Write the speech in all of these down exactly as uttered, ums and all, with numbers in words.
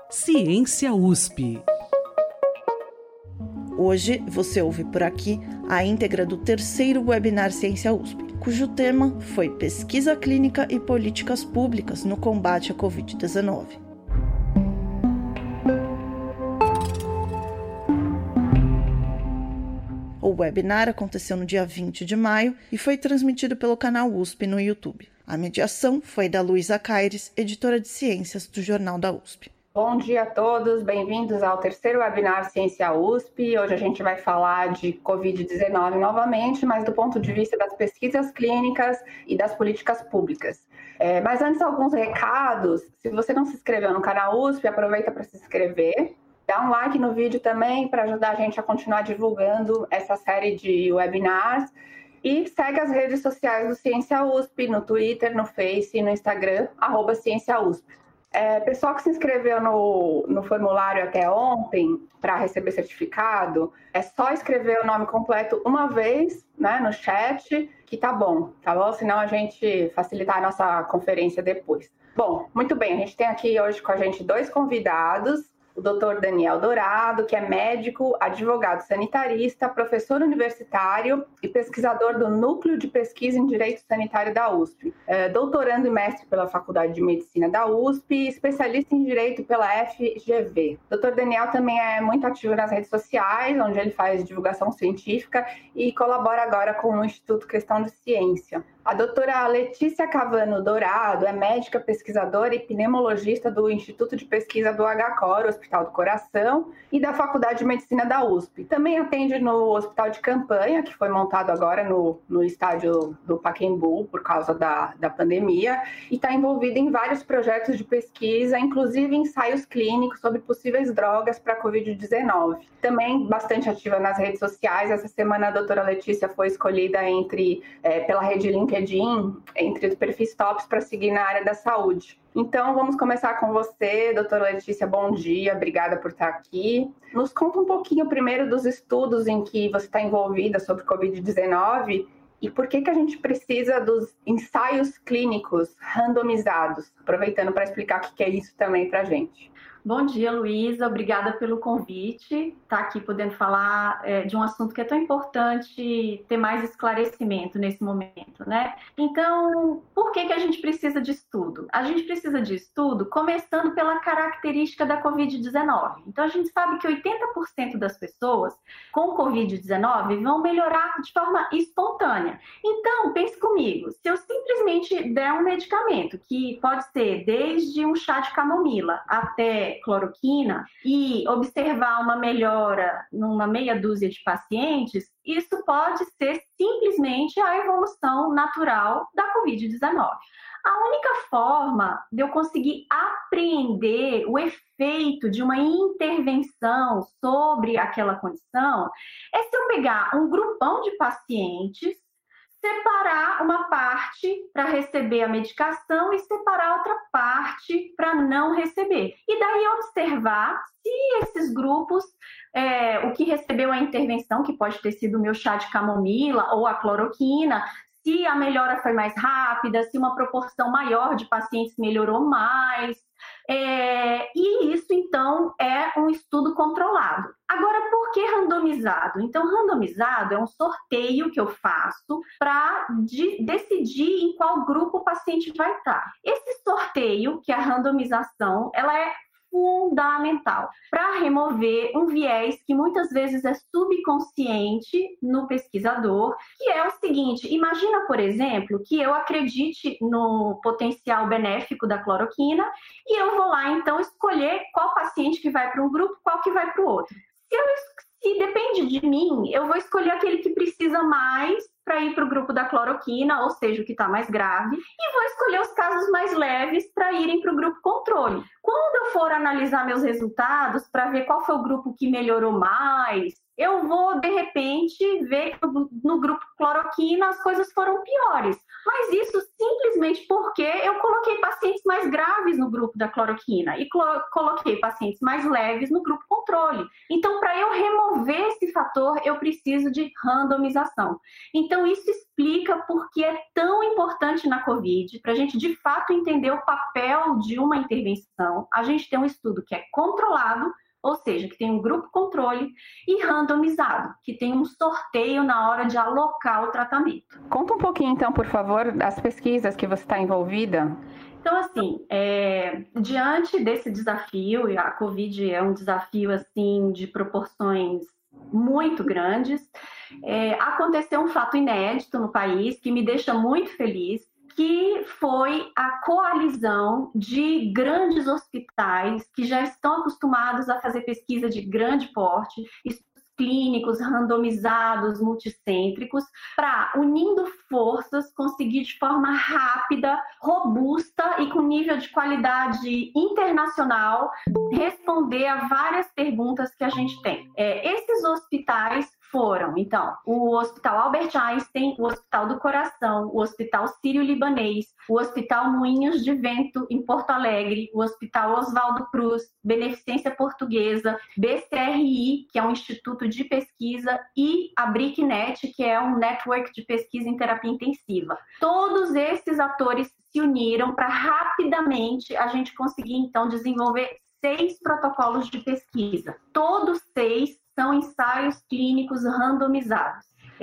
Ciência U S P. Hoje você ouve por aqui a íntegra do terceiro webinar Ciência U S P, cujo tema foi Pesquisa Clínica e Políticas Públicas no Combate à covid dezenove. O webinar aconteceu no dia vinte de maio e foi transmitido pelo canal U S P no YouTube. A mediação foi da Luísa Caires, editora de Ciências do Jornal da U S P. Bom dia a todos, bem-vindos ao terceiro webinar Ciência U S P. Hoje a gente vai falar de covid dezenove novamente, mas do ponto de vista das pesquisas clínicas e das políticas públicas. É, mas antes, alguns recados. Se você não se inscreveu no canal U S P, aproveita para se inscrever. Dá um like no vídeo também para ajudar a gente a continuar divulgando essa série de webinars. E segue as redes sociais do Ciência U S P, no Twitter, no Face e no Instagram, arroba Ciência U S P. É, pessoal que se inscreveu no, no formulário até ontem para receber certificado, é só escrever o nome completo uma vez, né, no chat, que tá bom, tá bom? Senão a gente facilitar a nossa conferência depois. Bom, muito bem, a gente tem aqui hoje com a gente dois convidados. O doutor Daniel Dourado, que é médico, advogado sanitarista, professor universitário e pesquisador do Núcleo de Pesquisa em Direito Sanitário da U S P. É, doutorando e mestre pela Faculdade de Medicina da U S P, especialista em Direito pela F G V. doutor Daniel também é muito ativo nas redes sociais, onde ele faz divulgação científica e colabora agora com o Instituto Questão de Ciência. A doutora Letícia Cavano Dourado é médica, pesquisadora e pneumologista do Instituto de Pesquisa do H C O R, Hospital do Coração, e da Faculdade de Medicina da U S P. Também atende no Hospital de Campanha, que foi montado agora no, no estádio do Pacaembu por causa da, da pandemia, e está envolvida em vários projetos de pesquisa, inclusive ensaios clínicos sobre possíveis drogas para a covid dezenove. Também bastante ativa nas redes sociais. Essa semana a doutora Letícia foi escolhida entre, é, pela rede LinkedIn entre os perfis tops para seguir na área da saúde. Então, vamos começar com você, doutora Letícia, bom dia, obrigada por estar aqui. Nos conta um pouquinho primeiro dos estudos em que você está envolvida sobre covid dezenove e por que, que a gente precisa dos ensaios clínicos randomizados, aproveitando para explicar o que é isso também para a gente. Bom dia, Luísa. Obrigada pelo convite. Estar aqui podendo falar é, de um assunto que é tão importante ter mais esclarecimento nesse momento, né? Então, por que, que a gente precisa de estudo? A gente precisa de estudo começando pela característica da covid dezenove. Então, a gente sabe que oitenta por cento das pessoas com covid dezenove vão melhorar de forma espontânea. Então, pense comigo, se eu simplesmente der um medicamento, que pode ser desde um chá de camomila até cloroquina, e observar uma melhora numa meia dúzia de pacientes, isso pode ser simplesmente a evolução natural da covid dezenove. A única forma de eu conseguir apreender o efeito de uma intervenção sobre aquela condição é se eu pegar um grupão de pacientes, separar uma parte para receber a medicação e separar outra parte para não receber. E daí observar se esses grupos, é, o que recebeu a intervenção, que pode ter sido o meu chá de camomila ou a cloroquina, se a melhora foi mais rápida, se uma proporção maior de pacientes melhorou mais. É, e isso, então, é um estudo controlado. Agora, por que randomizado? Então, randomizado é um sorteio que eu faço para de, decidir em qual grupo o paciente vai estar. Esse sorteio, que é a randomização, ela é fundamental para remover um viés que muitas vezes é subconsciente no pesquisador, que é o seguinte: imagina, por exemplo, que eu acredite no potencial benéfico da cloroquina e eu vou lá, então, escolher qual paciente que vai para um grupo, qual que vai para o outro. Se, eu, se depende de mim, eu vou escolher aquele que precisa mais para ir para o grupo da cloroquina, ou seja, o que está mais grave, e vou escolher os casos mais leves para irem para o grupo controle. Quando eu for analisar meus resultados para ver qual foi o grupo que melhorou mais, eu vou, de repente, ver que no grupo cloroquina as coisas foram piores. Mas isso simplesmente porque eu coloquei pacientes mais graves no grupo da cloroquina e clo- coloquei pacientes mais leves no grupo controle. Então, para eu remover esse fator, eu preciso de randomização. Então, isso explica por que é tão importante na COVID, para a gente de fato entender o papel de uma intervenção, a gente tem um estudo que é controlado, ou seja, que tem um grupo controle, e randomizado, que tem um sorteio na hora de alocar o tratamento. Conta um pouquinho, então, por favor, das pesquisas que você está envolvida. Então, assim, é, diante desse desafio, e a COVID é um desafio, assim, de proporções muito grandes, é, aconteceu um fato inédito no país que me deixa muito feliz, que foi a coalizão de grandes hospitais que já estão acostumados a fazer pesquisa de grande porte, estudos clínicos, randomizados, multicêntricos, para, unindo forças, conseguir de forma rápida, robusta e com nível de qualidade internacional, responder a várias perguntas que a gente tem. É, esses hospitais foram, então, o Hospital Albert Einstein, o Hospital do Coração, o Hospital Sírio-Libanês, o Hospital Moinhos de Vento, em Porto Alegre, o Hospital Oswaldo Cruz, Beneficência Portuguesa, B C R I, que é um instituto de pesquisa, e a BRICNet, que é um network de pesquisa em terapia intensiva. Todos esses atores se uniram para rapidamente a gente conseguir, então, desenvolver seis protocolos de pesquisa. Todos seis são ensaios clínicos randomizados.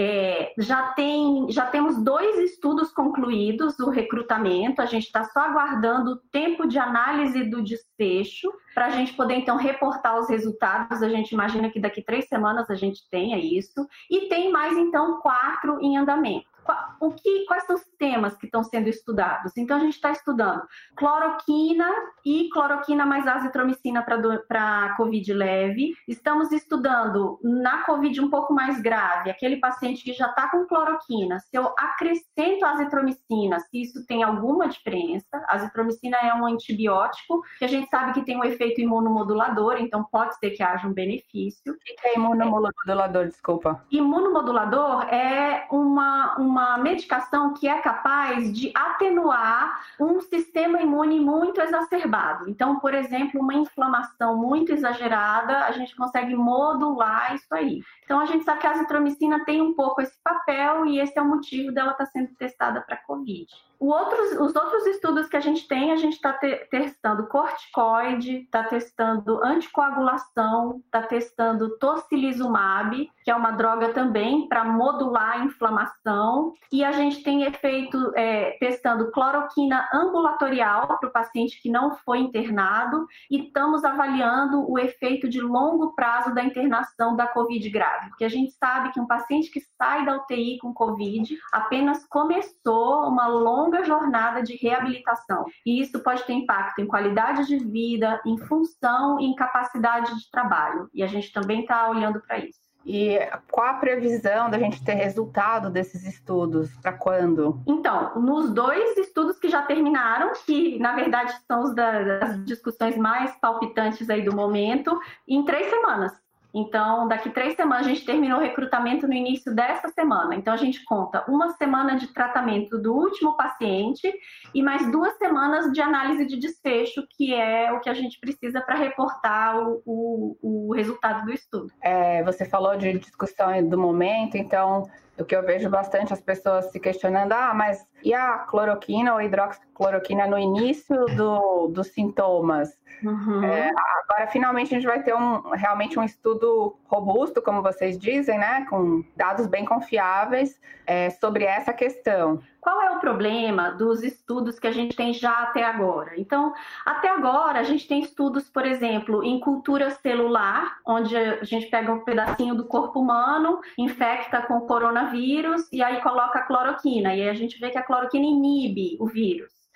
É, já, tem, já temos dois estudos concluídos, o recrutamento, a gente está só aguardando o tempo de análise do desfecho, para a gente poder, então, reportar os resultados. A gente imagina que daqui três semanas a gente tenha isso, e tem mais, então, quatro em andamento. O que, quais são os temas que estão sendo estudados? Então, a gente está estudando cloroquina e cloroquina mais azitromicina para COVID leve. Estamos estudando na COVID um pouco mais grave, aquele paciente que já está com cloroquina. Se eu acrescento azitromicina, se isso tem alguma diferença. A azitromicina é um antibiótico que a gente sabe que tem um efeito imunomodulador, então pode ser que haja um benefício. O que é imunomodulador, desculpa? Imunomodulador é uma... uma uma medicação que é capaz de atenuar um sistema imune muito exacerbado. Então, por exemplo, uma inflamação muito exagerada, a gente consegue modular isso aí. Então, a gente sabe que a azitromicina tem um pouco esse papel e esse é o motivo dela estar sendo testada para COVID. O outros, os outros estudos que a gente tem, a gente está te, testando corticoide, está testando anticoagulação, está testando tocilizumab, que é uma droga também para modular a inflamação, e a gente tem efeito é, testando cloroquina ambulatorial para o paciente que não foi internado, e estamos avaliando o efeito de longo prazo da internação da COVID grave, porque a gente sabe que um paciente que sai da U T I com COVID apenas começou uma longa jornada de reabilitação. E isso pode ter impacto em qualidade de vida, em função e em capacidade de trabalho. E a gente também está olhando para isso. E qual a previsão da gente ter resultado desses estudos? Para quando? Então, nos dois estudos que já terminaram, que na verdade são os das discussões mais palpitantes aí do momento, em três semanas. Então, daqui três semanas, a gente terminou o recrutamento no início dessa semana. Então, a gente conta uma semana de tratamento do último paciente e mais duas semanas de análise de desfecho, que é o que a gente precisa para reportar o, o, o resultado do estudo. É, você falou de discussão do momento, então... O que eu vejo bastante as pessoas se questionando, ah, mas e a cloroquina ou hidroxicloroquina no início do, dos sintomas? Uhum. É, agora, finalmente, a gente vai ter um, realmente um estudo robusto, como vocês dizem, né, com dados bem confiáveis é, sobre essa questão. Qual é o problema dos estudos que a gente tem já até agora? Então, até agora, a gente tem estudos, por exemplo, em cultura celular, onde a gente pega um pedacinho do corpo humano, infecta com coronavírus e aí coloca a cloroquina. E aí a gente vê que a cloroquina inibe o vírus.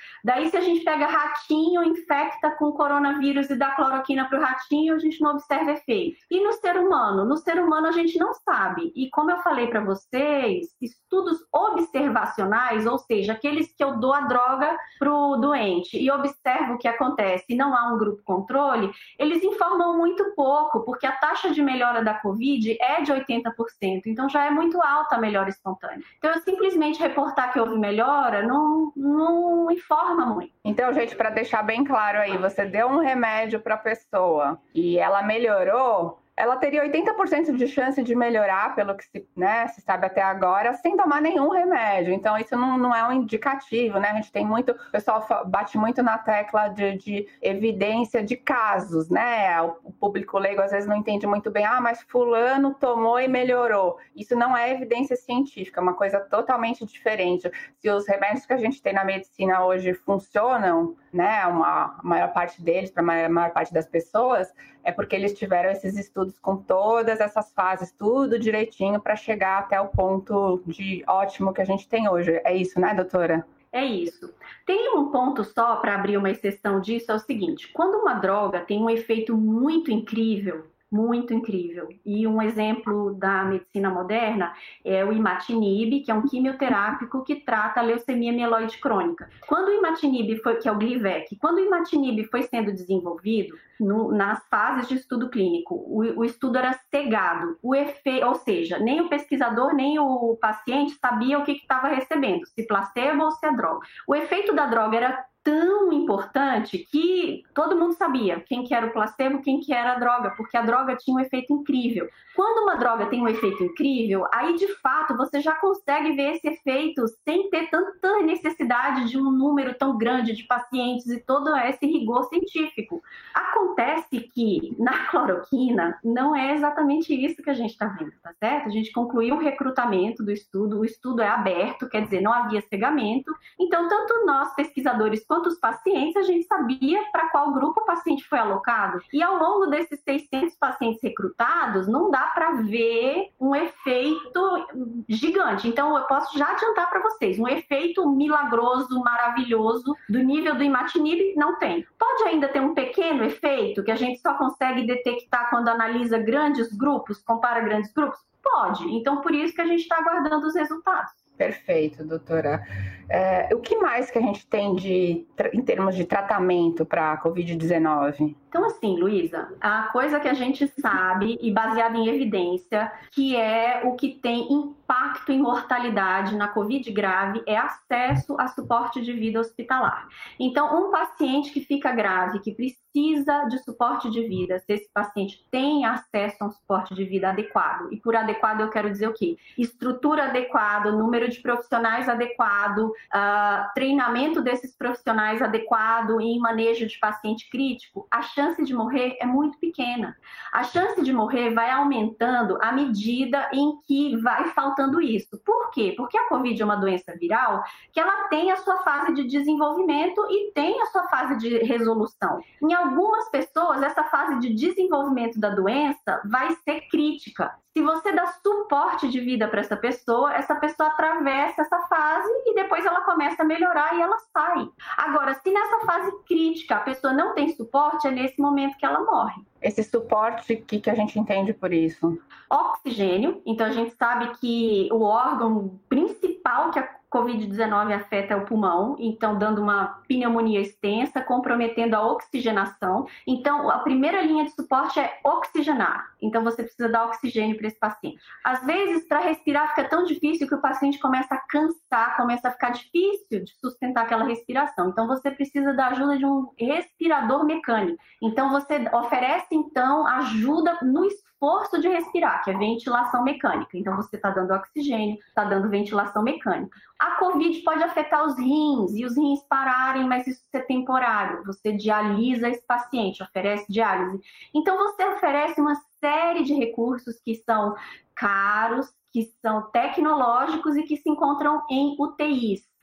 Daí, se a gente pega ratinho, infecta com coronavírus e dá cloroquina para o ratinho, a gente não observa efeito. E no ser humano? No ser humano a gente não sabe. E como eu falei para vocês, estudos observacionais, ou seja, aqueles que eu dou a droga para o doente e observo o que acontece e não há um grupo controle, eles informam muito pouco, porque a taxa de melhora da Covid é de oitenta por cento, então já é muito alta a melhora espontânea. Então, eu simplesmente reportar que houve melhora não, não informa muito. Então, gente, para deixar bem claro aí, você deu um remédio para a pessoa e ela melhorou, ela teria oitenta por cento de chance de melhorar, pelo que se, né, se sabe até agora, sem tomar nenhum remédio. Então, isso não, não é um indicativo, né? A gente tem muito, o pessoal bate muito na tecla de, de evidência de casos, né? O público leigo às vezes não entende muito bem, ah, mas fulano tomou e melhorou. Isso não é evidência científica, é uma coisa totalmente diferente. Se os remédios que a gente tem na medicina hoje funcionam, né, uma, a maior parte deles, para a maior parte das pessoas, é porque eles tiveram esses estudos com todas essas fases, tudo direitinho para chegar até o ponto de ótimo que a gente tem hoje. É isso, né, doutora? É isso. Tem um ponto só para abrir uma exceção disso, é o seguinte: quando uma droga tem um efeito muito incrível, muito incrível, e um exemplo da medicina moderna é o imatinib, que é um quimioterápico que trata a leucemia mieloide crônica. Quando o imatinib foi, que é o Glivec, quando o imatinib foi sendo desenvolvido, no, nas fases de estudo clínico, o, o estudo era cegado, o efe, ou seja, nem o pesquisador nem o paciente sabia o que estava recebendo, se placebo ou se é droga. O efeito da droga era tão importante que todo mundo sabia quem que era o placebo, quem que era a droga, porque a droga tinha um efeito incrível. Quando uma droga tem um efeito incrível, aí de fato você já consegue ver esse efeito sem ter tanta necessidade de um número tão grande de pacientes e todo esse rigor científico. Acontece que na cloroquina não é exatamente isso que a gente está vendo, tá certo? A gente concluiu o recrutamento do estudo, o estudo é aberto, quer dizer, não havia cegamento, então tanto nós pesquisadores quanto os pacientes, a gente sabia para qual grupo o paciente foi alocado. E ao longo desses seiscentos pacientes recrutados, não dá para ver um efeito gigante. Então, eu posso já adiantar para vocês, um efeito milagroso, maravilhoso, do nível do imatinib, não tem. Pode ainda ter um pequeno efeito, que a gente só consegue detectar quando analisa grandes grupos, compara grandes grupos? Pode. Então, por isso que a gente está aguardando os resultados. Perfeito, doutora. É, o que mais que a gente tem de, em termos de tratamento para a covid dezenove? Então, assim, Luísa, a coisa que a gente sabe, e baseada em evidência, que é o que tem impacto em mortalidade na Covid grave, é acesso a suporte de vida hospitalar. Então, um paciente que fica grave, que precisa de suporte de vida, se esse paciente tem acesso a um suporte de vida adequado, e por adequado eu quero dizer o quê? Estrutura adequada, número de profissionais adequado, uh, treinamento desses profissionais adequado em manejo de paciente crítico, a chance de morrer é muito pequena. A chance de morrer vai aumentando à medida em que vai faltando isso. Por quê? Porque a Covid é uma doença viral que ela tem a sua fase de desenvolvimento e tem a sua fase de resolução. Em algumas pessoas, essa fase de desenvolvimento da doença vai ser crítica. Se você dá suporte de vida para essa pessoa, essa pessoa atravessa essa fase e depois ela começa a melhorar e ela sai. Agora, se nessa fase crítica a pessoa não tem suporte, é nesse momento que ela morre. Esse suporte, o que, que a gente entende por isso? Oxigênio. Então, a gente sabe que o órgão principal que a covid dezenove afeta é o pulmão, então dando uma pneumonia extensa, comprometendo a oxigenação. Então, a primeira linha de suporte é oxigenar. Então, você precisa dar oxigênio para esse paciente. Às vezes, para respirar fica tão difícil que o paciente começa a cansar, começa a ficar difícil de sustentar aquela respiração. Então, você precisa da ajuda de um respirador mecânico. Então, você oferece, então, ajuda no esforço de respirar, que é ventilação mecânica. Então, você está dando oxigênio, está dando ventilação mecânica. A Covid pode afetar os rins e os rins pararem, mas isso é temporário. Você dialisa esse paciente, oferece diálise. Então, você oferece uma série de recursos que são caros, que são tecnológicos e que se encontram em U T Is.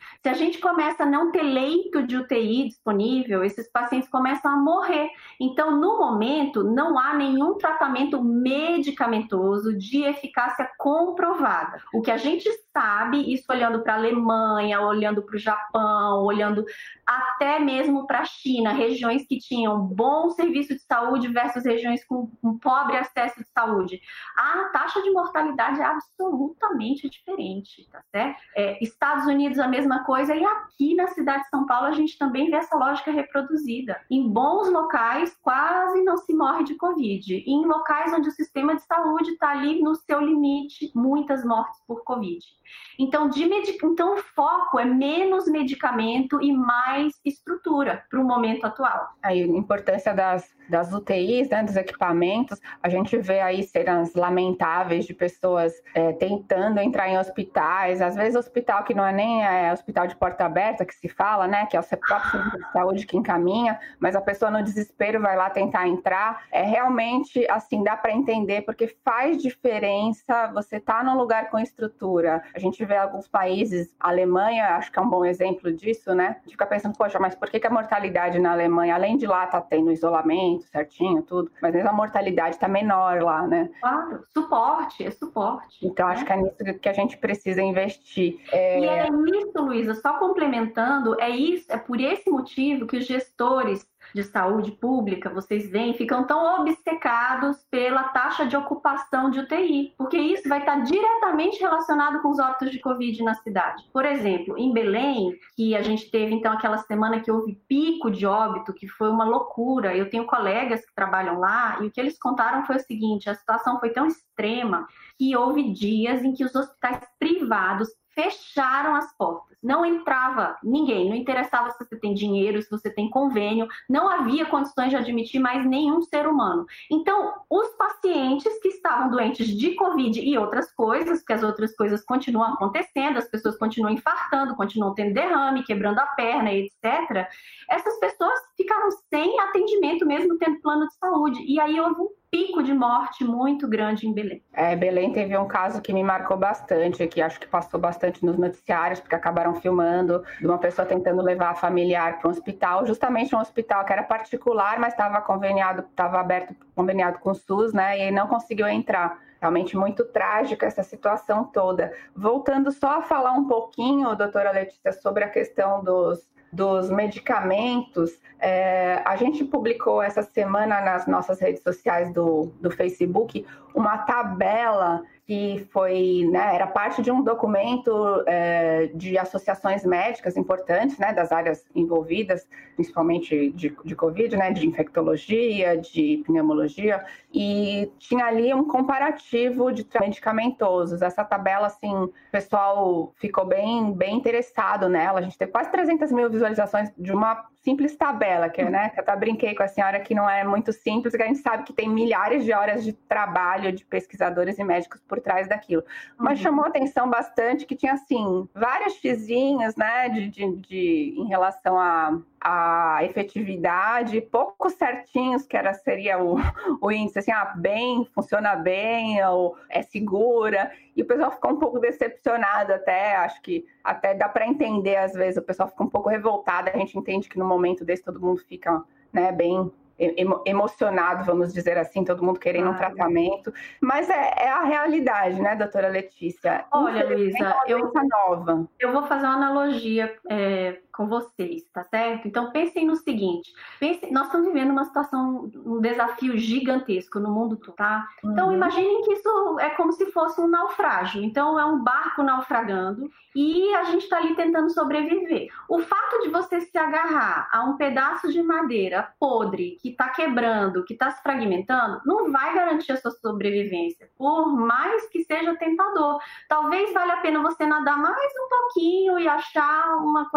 Se a gente começa a não ter leito de U T I disponível, esses pacientes começam a morrer. Então, no momento, não há nenhum tratamento medicamentoso de eficácia comprovada. O que a gente sabe, isso olhando para a Alemanha, olhando para o Japão, olhando até mesmo para a China, regiões que tinham bom serviço de saúde versus regiões com um pobre acesso de saúde, a taxa de mortalidade é absolutamente diferente, tá certo? É, Estados Unidos a mesma coisa, e aqui na cidade de São Paulo a gente também vê essa lógica reproduzida. Em bons locais quase não se morre de Covid, e em locais onde o sistema de saúde está ali no seu limite, muitas mortes por Covid. Então, de medic... então, o foco é menos medicamento e mais estrutura para o momento atual. Aí, a importância das, das U T Is, né, dos equipamentos, a gente vê aí cenas lamentáveis de pessoas é, tentando entrar em hospitais, às vezes hospital que não é nem é, hospital de porta aberta, que se fala, né, que é o próprio centro de saúde que encaminha, mas a pessoa no desespero vai lá tentar entrar. É realmente, assim, dá para entender, porque faz diferença você estar num lugar com estrutura. A gente vê alguns países, a Alemanha, acho que é um bom exemplo disso, né? A gente fica pensando, poxa, mas por que, que a mortalidade na Alemanha, além de lá tá tendo isolamento certinho, tudo, mas mesmo a mortalidade tá menor lá, né? Claro, suporte, é suporte. Então, né? acho que é nisso que a gente precisa investir. É... E é isso, Luísa, só complementando, é isso, é por esse motivo que os gestores de saúde pública, vocês veem, ficam tão obcecados pela taxa de ocupação de U T I, porque isso vai estar diretamente relacionado com os óbitos de Covid na cidade. Por exemplo, em Belém, que a gente teve então aquela semana que houve pico de óbito, que foi uma loucura. Eu tenho colegas que trabalham lá e o que eles contaram foi o seguinte: a situação foi tão extrema que houve dias em que os hospitais privados fecharam as portas. Não entrava ninguém, não interessava se você tem dinheiro, se você tem convênio, não havia condições de admitir mais nenhum ser humano. Então, os pacientes que estavam doentes de Covid e outras coisas, porque as outras coisas continuam acontecendo, as pessoas continuam infartando, continuam tendo derrame, quebrando a perna, etcétera, essas pessoas ficaram sem atendimento mesmo tendo plano de saúde. E aí houve um pico de morte muito grande em Belém. É, Belém teve um caso que me marcou bastante, que acho que passou bastante nos noticiários, porque acabaram filmando, de uma pessoa tentando levar a familiar para um hospital, justamente um hospital que era particular, mas estava conveniado, estava aberto, conveniado com o SUS, né, e não conseguiu entrar. Realmente muito trágica essa situação toda. Voltando só a falar um pouquinho, doutora Letícia, sobre a questão dos dos medicamentos, é, a gente publicou essa semana nas nossas redes sociais do, do Facebook uma tabela que foi, né, era parte de um documento é, de associações médicas importantes, né, das áreas envolvidas, principalmente de, de Covid, né, de infectologia, de pneumologia, e tinha ali um comparativo de medicamentosos. Essa tabela, assim, o pessoal ficou bem, bem interessado nela. A gente teve quase trezentas mil visualizações de uma simples tabela, que, né, que eu até brinquei com a senhora que não é muito simples, que a gente sabe que tem milhares de horas de trabalho de pesquisadores e médicos por trás daquilo. Mas uhum. chamou atenção bastante que tinha, assim, vários xizinhos, né, de, de, de, em relação a, a efetividade, poucos certinhos, que era, seria o, o índice, assim, ah, bem, funciona bem, ou é segura, e o pessoal ficou um pouco decepcionado até, acho que até dá para entender, às vezes, o pessoal fica um pouco revoltado, a gente entende que no momento desse todo mundo fica, né, bem emo- emocionado, vamos dizer assim, todo mundo querendo ah, um tratamento, mas é, é a realidade, né, doutora Letícia? Olha, Luísa, é uma doença nova. Eu vou fazer uma analogia é, com vocês, tá certo? Então, pensem no seguinte, pensem, nós estamos vivendo uma situação, um desafio gigantesco no mundo todo, tá? Então, uhum. imaginem que isso é como se fosse um naufrágio. Então, é um barco naufragando e a gente está ali tentando sobreviver. O fato de você se agarrar a um pedaço de madeira podre, que está quebrando, que está se fragmentando, não vai garantir a sua sobrevivência, por mais que seja tentador. Talvez valha a pena você nadar mais um pouquinho e achar uma coisa mais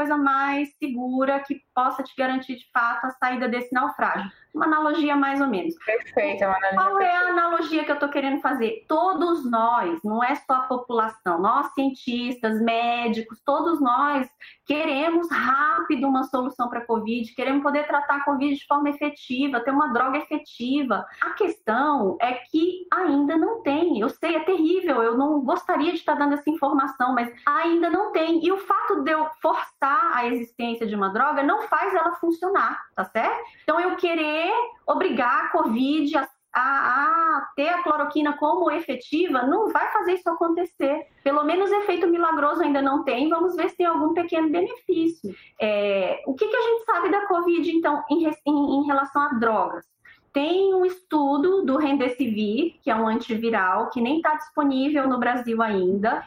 mais segura, que possa te garantir de fato a saída desse naufrágio. Uma analogia mais ou menos. Perfeito, é uma analogia. Qual é a analogia que eu estou querendo fazer? Todos nós, não é só a população, nós cientistas, médicos, todos nós queremos rápido uma solução para a Covid, queremos poder tratar a Covid de forma efetiva, ter uma droga efetiva. A questão é que ainda não tem. Eu sei, é terrível, eu não gostaria de estar dando essa informação, mas ainda não tem. E o fato de eu forçar a existência de uma droga não faz ela funcionar, tá certo? Então eu querer obrigar a Covid a, a, a ter a cloroquina como efetiva não vai fazer isso acontecer. Pelo menos efeito milagroso ainda não tem, vamos ver se tem algum pequeno benefício. É, o que, que a gente sabe da Covid, então, em, em, em relação a drogas? Tem um estudo do Remdesivir, que é um antiviral, que nem está disponível no Brasil ainda,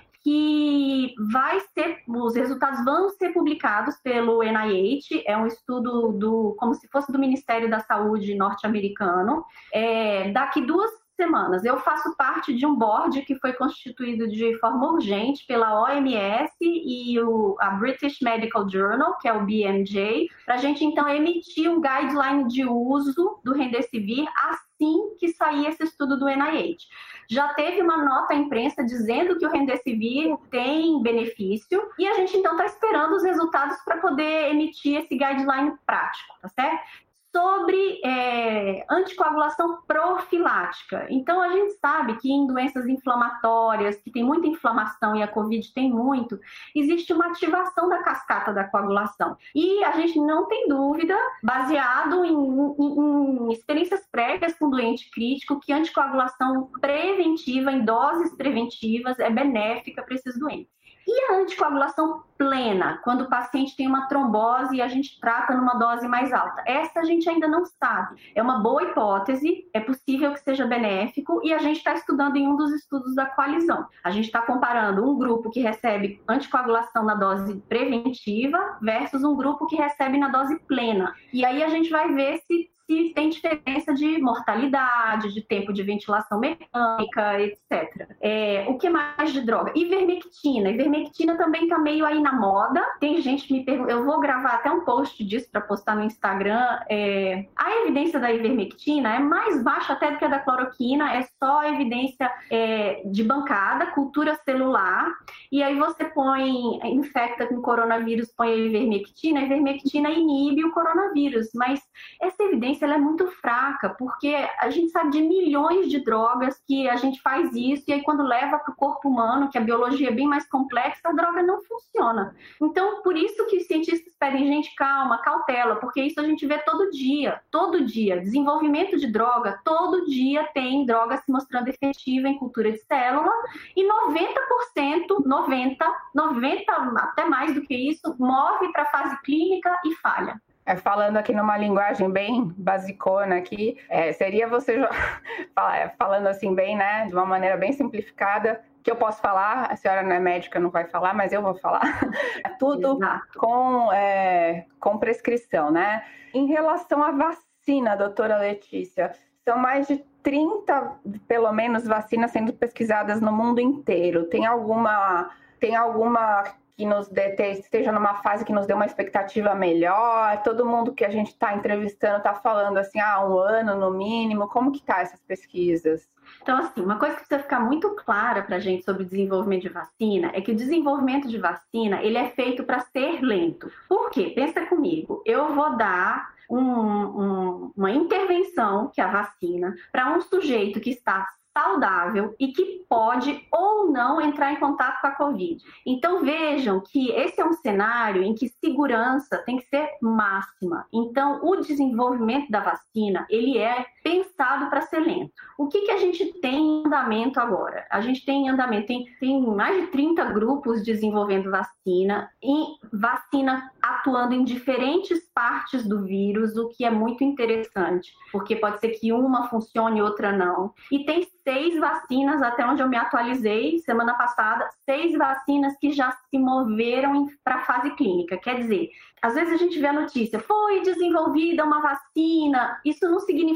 que vai ser, os resultados vão ser publicados pelo N I H, é um estudo do, como se fosse do Ministério da Saúde norte-americano, é, daqui duas semanas. Eu faço parte de um board que foi constituído de forma urgente pela O M S e o, a British Medical Journal, que é o B M J, para a gente então emitir um guideline de uso do Remdesivir assim que sair esse estudo do N I H. Já teve uma nota à imprensa dizendo que o Remdesivir tem benefício e a gente então está esperando os resultados para poder emitir esse guideline prático, tá certo? Sobre é, anticoagulação profilática. Então, a gente sabe que em doenças inflamatórias, que tem muita inflamação e a Covid tem muito, existe uma ativação da cascata da coagulação. E a gente não tem dúvida, baseado em, em, em experiências prévias com doente crítico, que anticoagulação preventiva, em doses preventivas, é benéfica para esses doentes. E a anticoagulação plena, quando o paciente tem uma trombose e a gente trata numa dose mais alta? Essa a gente ainda não sabe. É uma boa hipótese, é possível que seja benéfico e a gente está estudando em um dos estudos da coalizão. A gente está comparando um grupo que recebe anticoagulação na dose preventiva versus um grupo que recebe na dose plena. E aí a gente vai ver se se tem diferença de mortalidade, de tempo de ventilação mecânica, etcétera. É, o que mais de droga? Ivermectina. Ivermectina também está meio aí na moda. Tem gente que me pergunta, eu vou gravar até um post disso para postar no Instagram. É, a evidência da ivermectina é mais baixa até do que a da cloroquina, é só evidência é, de bancada, cultura celular, e aí você põe, infecta com coronavírus, põe a ivermectina, a ivermectina inibe o coronavírus, mas essa evidência ela é muito fraca, porque a gente sabe de milhões de drogas que a gente faz isso, e aí quando leva para o corpo humano, que a biologia é bem mais complexa, a droga não funciona. Então, por isso que os cientistas pedem, gente, calma, cautela, porque isso a gente vê todo dia, todo dia. Desenvolvimento de droga, todo dia tem droga se mostrando efetiva em cultura de célula, e noventa por cento, noventa, noventa, até mais do que isso, morre para a fase clínica e falha. É, falando aqui numa linguagem bem basicona aqui, é, seria você falando assim bem, né, de uma maneira bem simplificada, que eu posso falar, a senhora não é médica, não vai falar, mas eu vou falar, é tudo com, é, com prescrição, né? Em relação à vacina, doutora Letícia, são mais de trinta, pelo menos, vacinas sendo pesquisadas no mundo inteiro. Tem alguma... Tem alguma que nos dê, esteja numa fase que nos dê uma expectativa melhor? Todo mundo que a gente está entrevistando está falando assim, ah, um ano no mínimo. Como que está essas pesquisas? Então, assim, uma coisa que precisa ficar muito clara para a gente sobre o desenvolvimento de vacina é que o desenvolvimento de vacina, ele é feito para ser lento. Por quê? Pensa comigo, eu vou dar um, um, uma intervenção, que é a vacina, para um sujeito que está saudável e que pode ou não entrar em contato com a Covid. Então vejam que esse é um cenário em que segurança tem que ser máxima. Então o desenvolvimento da vacina, ele é pensado para ser lento. O que, que a gente tem em andamento agora? A gente tem em andamento, tem, tem mais de trinta grupos desenvolvendo vacina, e vacina atuando em diferentes partes do vírus, o que é muito interessante, porque pode ser que uma funcione e outra não. E tem seis vacinas, até onde eu me atualizei semana passada, seis vacinas que já se moveram para a fase clínica. Quer dizer, às vezes a gente vê a notícia, foi desenvolvida uma vacina, isso não significa que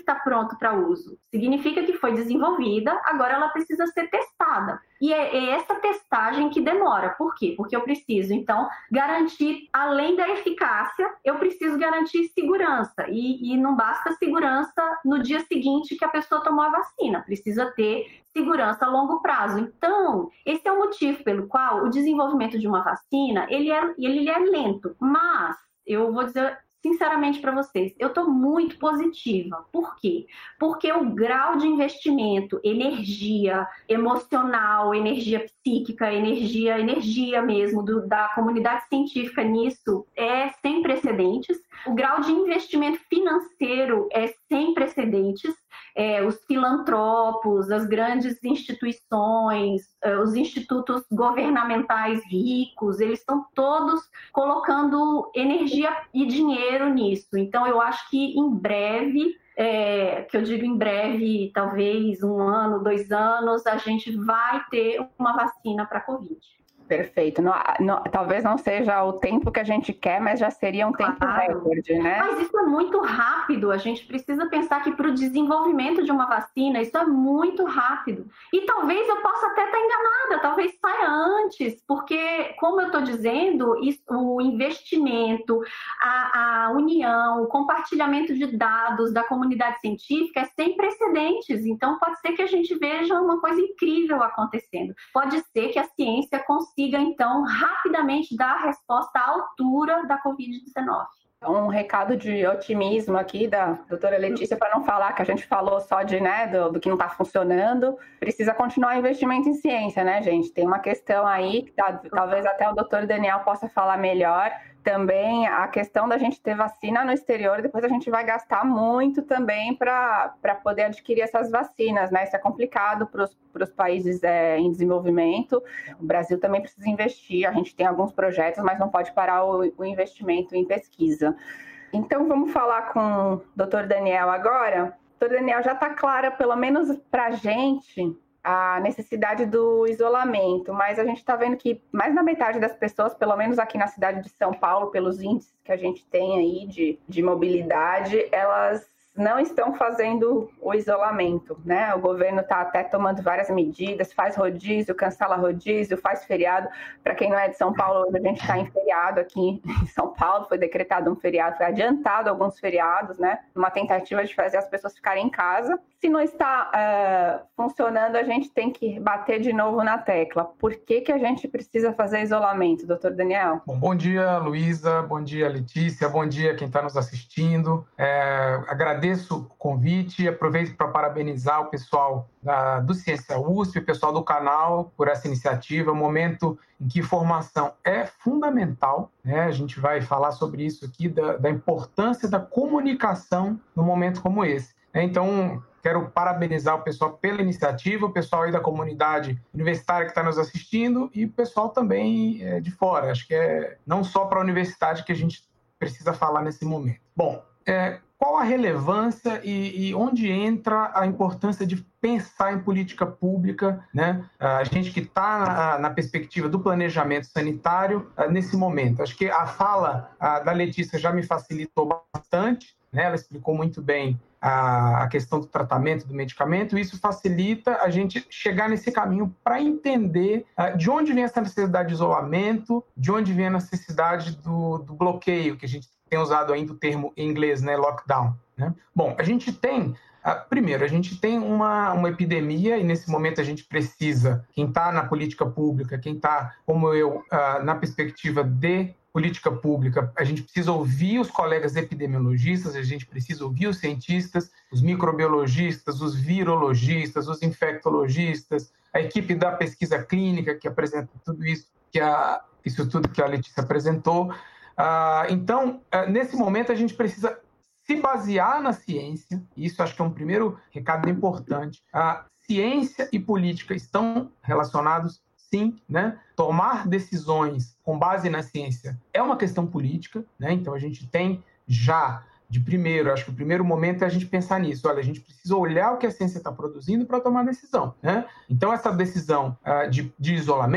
está pronto para uso? Significa que foi desenvolvida, agora ela precisa ser testada. E é essa testagem que demora. Por quê? Porque eu preciso, então, garantir, além da eficácia, eu preciso garantir segurança. E, e não basta segurança no dia seguinte que a pessoa tomou a vacina. Precisa ter segurança a longo prazo. Então, esse é o motivo pelo qual o desenvolvimento de uma vacina, ele é, ele é lento. Mas, eu vou dizer sinceramente para vocês, eu estou muito positiva. Por quê? Porque o grau de investimento, energia emocional, energia psíquica, energia, energia mesmo do, da comunidade científica nisso é sem precedentes. O grau de investimento financeiro é sem precedentes. É, os filantropos, as grandes instituições, os institutos governamentais ricos, eles estão todos colocando energia e dinheiro nisso. Então, eu acho que em breve, é, que eu digo em breve, talvez um ano, dois anos, a gente vai ter uma vacina para a Covid. Perfeito. Não, não, talvez não seja o tempo que a gente quer, mas já seria um tempo claro. recorde, né? Mas isso é muito rápido. A gente precisa pensar que para o desenvolvimento de uma vacina, isso é muito rápido. E talvez eu possa até estar enganada, talvez saia antes, porque, como eu estou dizendo, isso, o investimento, a, a união, o compartilhamento de dados da comunidade científica é sem precedentes. Então, pode ser que a gente veja uma coisa incrível acontecendo. Pode ser que a ciência consiga consiga, então, rapidamente dar a resposta à altura da covid dezenove. Um recado de otimismo aqui da doutora Letícia, para não falar que a gente falou só de, né, do, do que não está funcionando. Precisa continuar o investimento em ciência, né, gente? Tem uma questão aí que tá, talvez até o doutor Daniel possa falar melhor. Também a questão da gente ter vacina no exterior, depois a gente vai gastar muito também para poder adquirir essas vacinas, né? Isso é complicado para os países é, em desenvolvimento. O Brasil também precisa investir, a gente tem alguns projetos, mas não pode parar o, o investimento em pesquisa. Então, vamos falar com o doutor Daniel agora. doutor Daniel, já está clara, pelo menos para a gente, a necessidade do isolamento, mas a gente está vendo que mais da metade das pessoas, pelo menos aqui na cidade de São Paulo, pelos índices que a gente tem aí de, de mobilidade, elas não estão fazendo o isolamento, né? O governo está até tomando várias medidas, faz rodízio, cancela rodízio, faz feriado. Para quem não é de São Paulo, hoje a gente está em feriado aqui em São Paulo, foi decretado um feriado, foi adiantado alguns feriados, né? Numa tentativa de fazer as pessoas ficarem em casa. Se não está uh, funcionando, a gente tem que bater de novo na tecla. Por que que a gente precisa fazer isolamento, doutor Daniel? Bom, bom dia, Luísa, bom dia, Letícia, bom dia quem está nos assistindo. É, agradeço o convite, aproveito para parabenizar o pessoal da, do Ciência U S P, o pessoal do canal por essa iniciativa, um momento em que formação é fundamental, né? A gente vai falar sobre isso aqui, da, da importância da comunicação num momento como esse. Então, quero parabenizar o pessoal pela iniciativa, o pessoal aí da comunidade universitária que está nos assistindo e o pessoal também é, de fora. Acho que é não só para a universidade que a gente precisa falar nesse momento. Bom, é, qual a relevância e, e onde entra a importância de pensar em política pública, né? A gente que está na, na perspectiva do planejamento sanitário uh, nesse momento. Acho que a fala uh, da Letícia já me facilitou bastante, né? Ela explicou muito bem a, a questão do tratamento do medicamento, e isso facilita a gente chegar nesse caminho para entender uh, de onde vem essa necessidade de isolamento, de onde vem a necessidade do, do bloqueio, que a gente tem usado ainda o termo em inglês, né, lockdown, né? Bom, a gente tem, uh, primeiro, a gente tem uma, uma epidemia e nesse momento a gente precisa, quem está na política pública, quem está, como eu, uh, na perspectiva de política pública, a gente precisa ouvir os colegas epidemiologistas, a gente precisa ouvir os cientistas, os microbiologistas, os virologistas, os infectologistas, a equipe da pesquisa clínica que apresenta tudo isso, que a, isso tudo que a Letícia apresentou. Uh, então, uh, nesse momento, a gente precisa se basear na ciência, e isso acho que é um primeiro recado importante. A ciência e política estão relacionados, sim, né? Tomar decisões com base na ciência é uma questão política, né? Então, a gente tem já, de primeiro, acho que o primeiro momento é a gente pensar nisso. Olha, a gente precisa olhar o que a ciência está produzindo para tomar decisão, né? Então, essa decisão uh, de, de isolamento,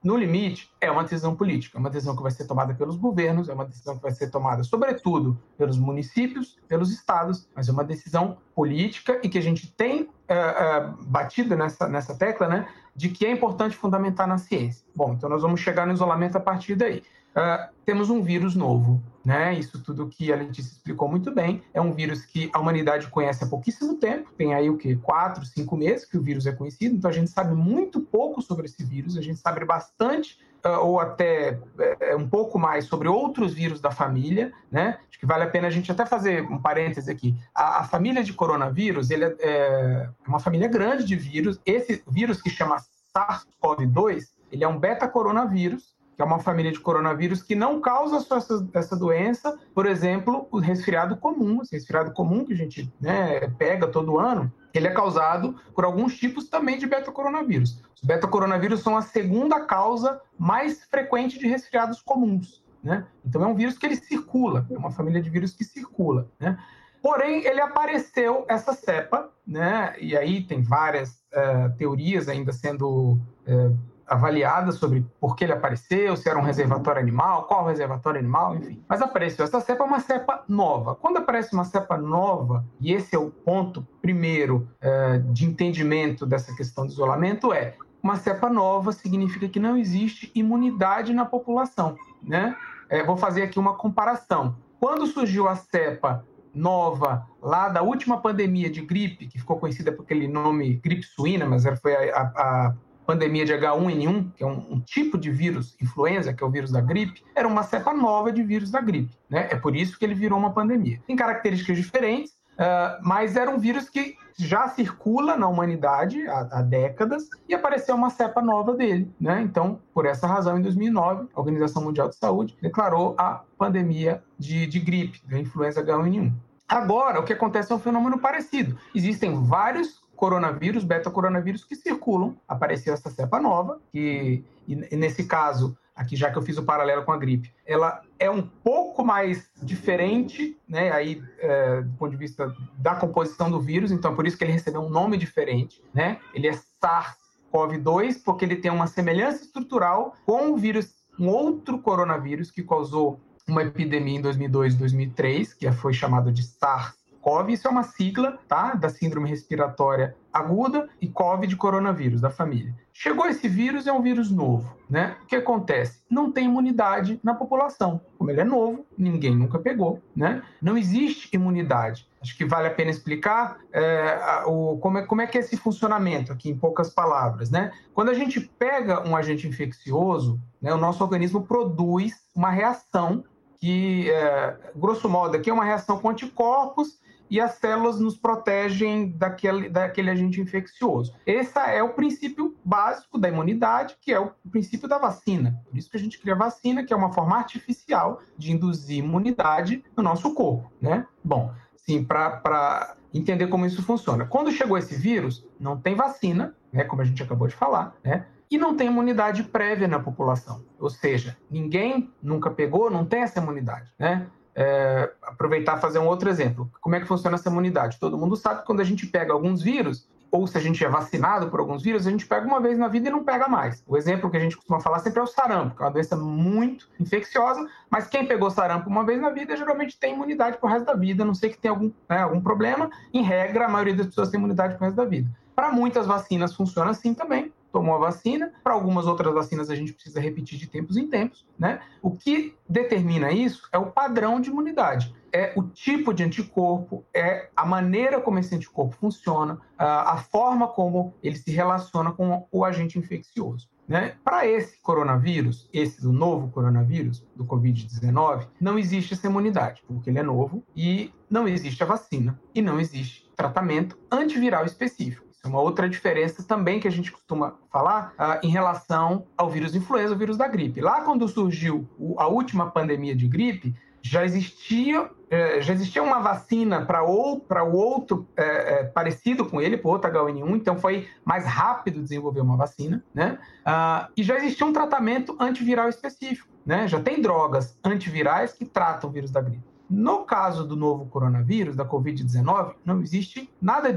no limite, é uma decisão política, é uma decisão que vai ser tomada pelos governos, é uma decisão que vai ser tomada, sobretudo, pelos municípios, pelos estados, mas é uma decisão política e que a gente tem é, é, batido nessa, nessa tecla, né, de que é importante fundamentar na ciência. Bom, então nós vamos chegar no isolamento a partir daí. Uh, temos um vírus novo, né? Isso tudo que a Letícia explicou muito bem. É um vírus que a humanidade conhece há pouquíssimo tempo. Tem aí o quê? Quatro, cinco meses que o vírus é conhecido. Então a gente sabe muito pouco sobre esse vírus. A gente sabe bastante, uh, ou até uh, um pouco mais sobre outros vírus da família, né? Acho que vale a pena a gente até fazer um parêntese aqui. A, a família de coronavírus, ele é, é uma família grande de vírus. Esse vírus que chama SARS-CoV dois, ele é um beta-coronavírus, que é uma família de coronavírus que não causa só essa, essa doença, por exemplo, o resfriado comum, esse resfriado comum que a gente, né, pega todo ano, ele é causado por alguns tipos também de beta-coronavírus. Os beta-coronavírus são a segunda causa mais frequente de resfriados comuns, né? Então é um vírus que ele circula, é uma família de vírus que circula, né? Porém, ele apareceu, essa cepa, né? E aí tem várias uh, teorias ainda sendo uh, avaliadas sobre por que ele apareceu, se era um reservatório animal, qual reservatório animal, enfim. Mas apareceu. Essa cepa é uma cepa nova. Quando aparece uma cepa nova, e esse é o ponto primeiro uh, de entendimento dessa questão do isolamento, é uma cepa nova significa que não existe imunidade na população, né? É, vou fazer aqui uma comparação. Quando surgiu a cepa nova lá da última pandemia de gripe, que ficou conhecida por aquele nome gripe suína, mas foi a, a, a pandemia de H um N um, que é um, um tipo de vírus influenza, que é o vírus da gripe, era uma cepa nova de vírus da gripe, né? É por isso que ele virou uma pandemia. Tem características diferentes, uh, mas era um vírus que já circula na humanidade há, há décadas e apareceu uma cepa nova dele, né? Então, por essa razão, em dois mil e nove, a Organização Mundial de Saúde declarou a pandemia de, de gripe, da influenza H um N um. Agora, o que acontece é um fenômeno parecido. Existem vários coronavírus, beta-coronavírus, que circulam. Apareceu essa cepa nova, que, e nesse caso, aqui já que eu fiz o paralelo com a gripe, ela é um pouco mais diferente, né, aí, é, do ponto de vista da composição do vírus, então é por isso que ele recebeu um nome diferente, né? Ele é SARS-CoV dois, porque ele tem uma semelhança estrutural com o vírus, um outro coronavírus que causou uma epidemia em dois mil e dois e dois mil e três, que foi chamada de SARS-CoV. Isso é uma sigla, tá, da síndrome respiratória aguda e CoV de coronavírus, da família. Chegou esse vírus, é um vírus novo, né? O que acontece? Não tem imunidade na população. Como ele é novo, ninguém nunca pegou, né? Não existe imunidade. Acho que vale a pena explicar é, o, como, é, como é que é esse funcionamento aqui, em poucas palavras, né? Quando a gente pega um agente infeccioso, né, o nosso organismo produz uma reação que, é, grosso modo, aqui é uma reação com anticorpos e as células nos protegem daquele, daquele agente infeccioso. Esse é o princípio básico da imunidade, que é o princípio da vacina. Por isso que a gente cria a vacina, que é uma forma artificial de induzir imunidade no nosso corpo, né? Bom, sim, para entender como isso funciona. Quando chegou esse vírus, não tem vacina, né, como a gente acabou de falar, né? E não tem imunidade prévia na população. Ou seja, ninguém nunca pegou, não tem essa imunidade, né? É, aproveitar e fazer um outro exemplo. Como é que funciona essa imunidade? Todo mundo sabe que quando a gente pega alguns vírus, ou se a gente é vacinado por alguns vírus, a gente pega uma vez na vida e não pega mais. O exemplo que a gente costuma falar sempre é o sarampo, que é uma doença muito infecciosa, mas quem pegou sarampo uma vez na vida geralmente tem imunidade pro resto da vida, a não sei que tenha algum, né, algum problema. Em regra, a maioria das pessoas tem imunidade pro resto da vida. Para muitas vacinas funciona assim também. Tomou a vacina, para algumas outras vacinas a gente precisa repetir de tempos em tempos, né? O que determina isso é o padrão de imunidade, é o tipo de anticorpo, é a maneira como esse anticorpo funciona, a forma como ele se relaciona com o agente infeccioso, né? Para esse coronavírus, esse do novo coronavírus, do covid dezenove, não existe essa imunidade, porque ele é novo e não existe a vacina e não existe tratamento antiviral específico. É uma outra diferença também que a gente costuma falar uh, em relação ao vírus influenza, o vírus da gripe. Lá quando surgiu o, a última pandemia de gripe, já existia, eh, já existia uma vacina para o outro eh, eh, parecido com ele, para o outro H um N um, então foi mais rápido desenvolver uma vacina, né? Uh, e já existia um tratamento antiviral específico, né? Já tem drogas antivirais que tratam o vírus da gripe. No caso do novo coronavírus, da covid dezenove, não existe nada disso.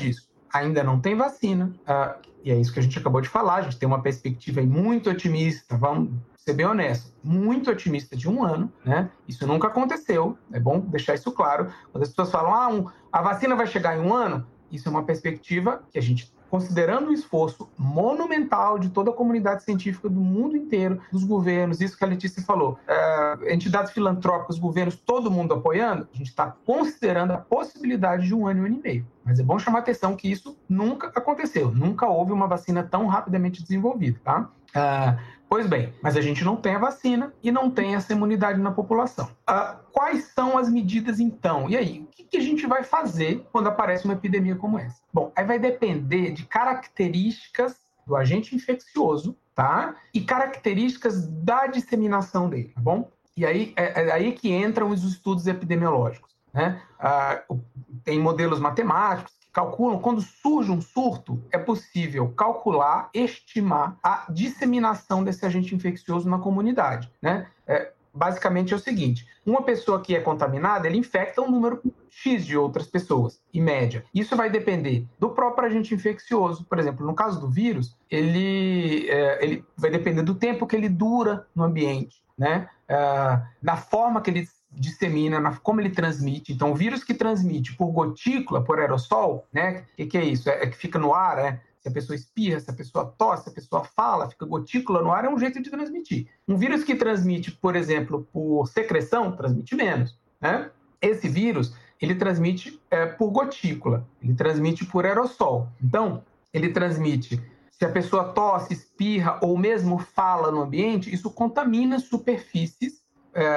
ainda não tem vacina, uh, e é isso que a gente acabou de falar, a gente tem uma perspectiva aí muito otimista, vamos ser bem honesto, muito otimista de um ano, né? Isso nunca aconteceu, é bom deixar isso claro. Quando as pessoas falam, ah, um, a vacina vai chegar em um ano, isso é uma perspectiva que a gente, considerando o esforço monumental de toda a comunidade científica do mundo inteiro, dos governos, isso que a Letícia falou, é, entidades filantrópicas, governos, todo mundo apoiando, a gente está considerando a possibilidade de um ano e um ano e meio. Mas é bom chamar a atenção que isso nunca aconteceu, nunca houve uma vacina tão rapidamente desenvolvida, tá? Ah, pois bem, mas a gente não tem a vacina e não tem essa imunidade na população. Ah, quais são as medidas, então? E aí, o que, que a gente vai fazer quando aparece uma epidemia como essa? Bom, aí vai depender de características do agente infeccioso, tá? E características da disseminação dele, tá bom? E aí é, é aí que entram os estudos epidemiológicos, né? Ah, tem modelos matemáticos que calculam, quando surge um surto, é possível calcular, estimar a disseminação desse agente infeccioso na comunidade, né? É, basicamente é o seguinte, uma pessoa que é contaminada, ele infecta um número X de outras pessoas, em média. Isso vai depender do próprio agente infeccioso. Por exemplo, no caso do vírus, ele, é, ele vai depender do tempo que ele dura no ambiente, né? É, da forma que ele dissemina, na, como ele transmite. Então, o vírus que transmite por gotícula, por aerossol, né? O que, que é isso? É, é que fica no ar, né? Se a pessoa espirra, se a pessoa tosse, se a pessoa fala, fica gotícula no ar, é um jeito de transmitir. Um vírus que transmite, por exemplo, por secreção, transmite menos, né? Esse vírus, ele transmite é, por gotícula, ele transmite por aerossol. Então, ele transmite, se a pessoa tosse, espirra ou mesmo fala no ambiente, isso contamina superfícies,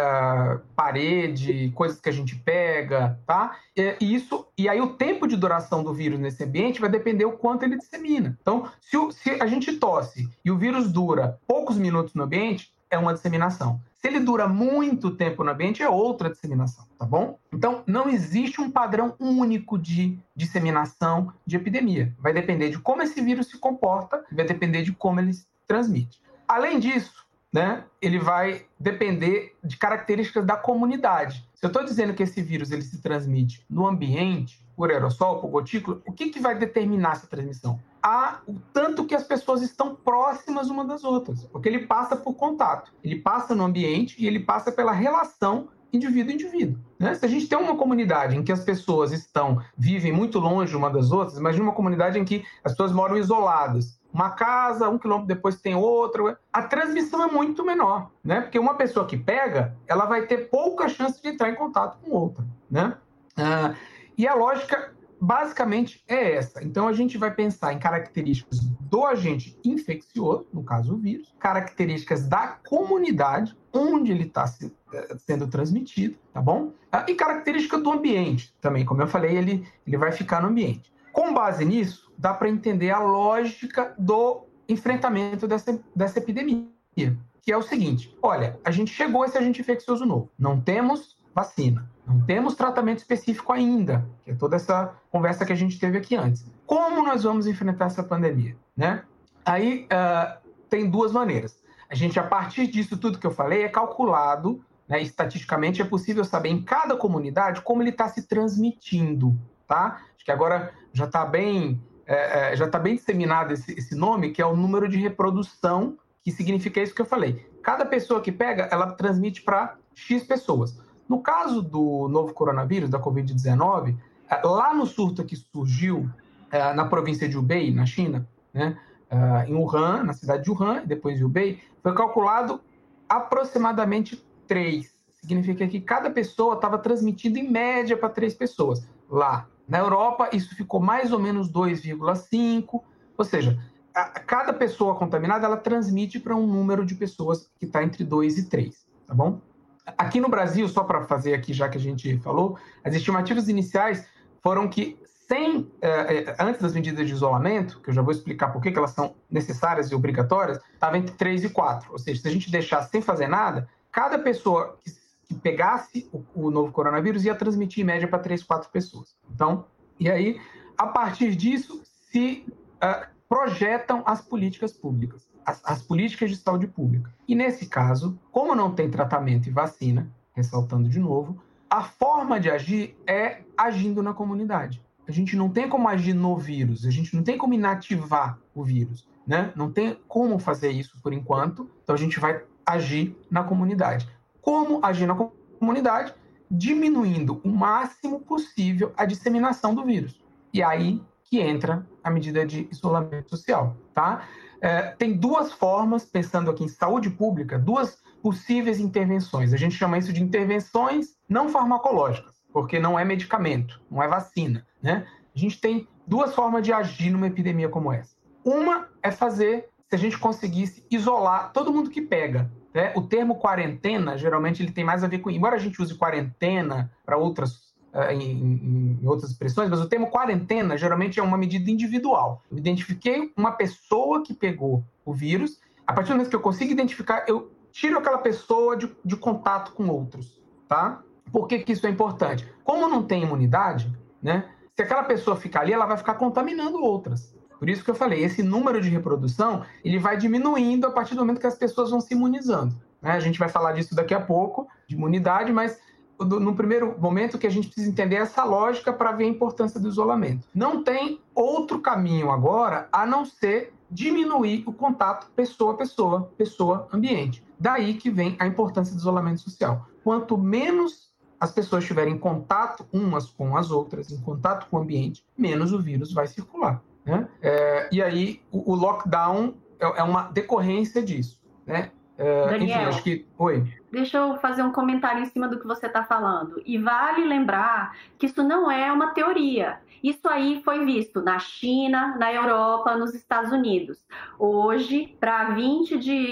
É, parede, coisas que a gente pega, tá? E, isso, e aí o tempo de duração do vírus nesse ambiente vai depender o quanto ele dissemina. Então, se, o, se a gente tosse e o vírus dura poucos minutos no ambiente, é uma disseminação. Se ele dura muito tempo no ambiente, é outra disseminação, tá bom? Então, não existe um padrão único de disseminação de epidemia. Vai depender de como esse vírus se comporta, vai depender de como ele se transmite. Além disso, né, ele vai depender de características da comunidade. Se eu estou dizendo que esse vírus ele se transmite no ambiente, por aerossol, por gotícula, o que, que vai determinar essa transmissão? Ah, o tanto que as pessoas estão próximas umas das outras, porque ele passa por contato, ele passa no ambiente e ele passa pela relação indivíduo-indivíduo. Né? Se a gente tem uma comunidade em que as pessoas estão, vivem muito longe uma das outras, imagina uma comunidade em que as pessoas moram isoladas, uma casa, um quilômetro depois tem outra, a transmissão é muito menor, né? Porque uma pessoa que pega, ela vai ter pouca chance de entrar em contato com outra, né? Ah, e a lógica, basicamente, é essa. Então, a gente vai pensar em características do agente infeccioso, no caso o vírus, características da comunidade, onde ele está se, sendo transmitido, tá bom? Ah, e característica do ambiente também, como eu falei, ele, ele vai ficar no ambiente. Com base nisso, dá para entender a lógica do enfrentamento dessa, dessa epidemia, que é o seguinte, olha, a gente chegou a esse agente infeccioso novo, não temos vacina, não temos tratamento específico ainda, que é toda essa conversa que a gente teve aqui antes. Como nós vamos enfrentar essa pandemia, né? Aí uh, tem duas maneiras. A gente, a partir disso tudo que eu falei, é calculado, né, estatisticamente é possível saber em cada comunidade como ele está se transmitindo, tá? Acho que agora já está bem, é, já tá bem disseminado esse, esse nome, que é o número de reprodução, que significa isso que eu falei. Cada pessoa que pega, ela transmite para X pessoas. No caso do novo coronavírus, da covid dezenove, lá no surto que surgiu é, na província de Hubei, na China, né, é, em Wuhan, na cidade de Wuhan, e depois de Hubei, foi calculado aproximadamente três. Significa que cada pessoa estava transmitindo em média para três pessoas lá. Na Europa, isso ficou mais ou menos dois vírgula cinco, ou seja, a, a cada pessoa contaminada, ela transmite para um número de pessoas que está entre dois e três, tá bom? Aqui no Brasil, só para fazer aqui, já que a gente falou, as estimativas iniciais foram que, sem, eh, antes das medidas de isolamento, que eu já vou explicar por que elas são necessárias e obrigatórias, estava entre três e quatro, ou seja, se a gente deixasse sem fazer nada, cada pessoa que que pegasse o, o novo coronavírus ia transmitir em média para três, quatro pessoas. Então, e aí, a partir disso, se uh, projetam as políticas públicas, as, as políticas de saúde pública. E nesse caso, como não tem tratamento e vacina, ressaltando de novo, a forma de agir é agindo na comunidade. a gente não tem como agir no vírus, a gente não tem como inativar o vírus, né? Não tem como fazer isso por enquanto, então a gente vai agir na comunidade. Como agir na comunidade? Diminuindo o máximo possível a disseminação do vírus. E aí que entra a medida de isolamento social, tá? É, tem duas formas, pensando aqui em saúde pública, duas possíveis intervenções. A gente chama isso de intervenções não farmacológicas, porque não é medicamento, não é vacina, né? A gente tem duas formas de agir numa epidemia como essa. Uma é fazer, se a gente conseguisse isolar todo mundo que pega, né? O termo quarentena, geralmente, ele tem mais a ver com... Embora a gente use quarentena para outras, uh, em, em outras expressões, mas o termo quarentena, geralmente, é uma medida individual. Eu identifiquei uma pessoa que pegou o vírus, a partir do momento que eu consigo identificar, eu tiro aquela pessoa de, de contato com outros, tá? Por que que isso é importante? Como não tem imunidade, né? Se aquela pessoa ficar ali, ela vai ficar contaminando outras. Por isso que eu falei, esse número de reprodução, ele vai diminuindo a partir do momento que as pessoas vão se imunizando, né? A gente vai falar disso daqui a pouco, de imunidade, mas no primeiro momento que a gente precisa entender essa lógica para ver a importância do isolamento. Não tem outro caminho agora a não ser diminuir o contato pessoa a pessoa, pessoa ambiente. Daí que vem a importância do isolamento social. Quanto menos as pessoas estiverem em contato umas com as outras, em contato com o ambiente, menos o vírus vai circular, né? É, e aí o, o lockdown é, é uma decorrência disso, né? É, Daniel, enfim, acho que... Oi. Deixa eu fazer um comentário em cima do que você está falando. E vale lembrar que isso não é uma teoria. Isso aí foi visto na China, na Europa, nos Estados Unidos. Hoje, para vinte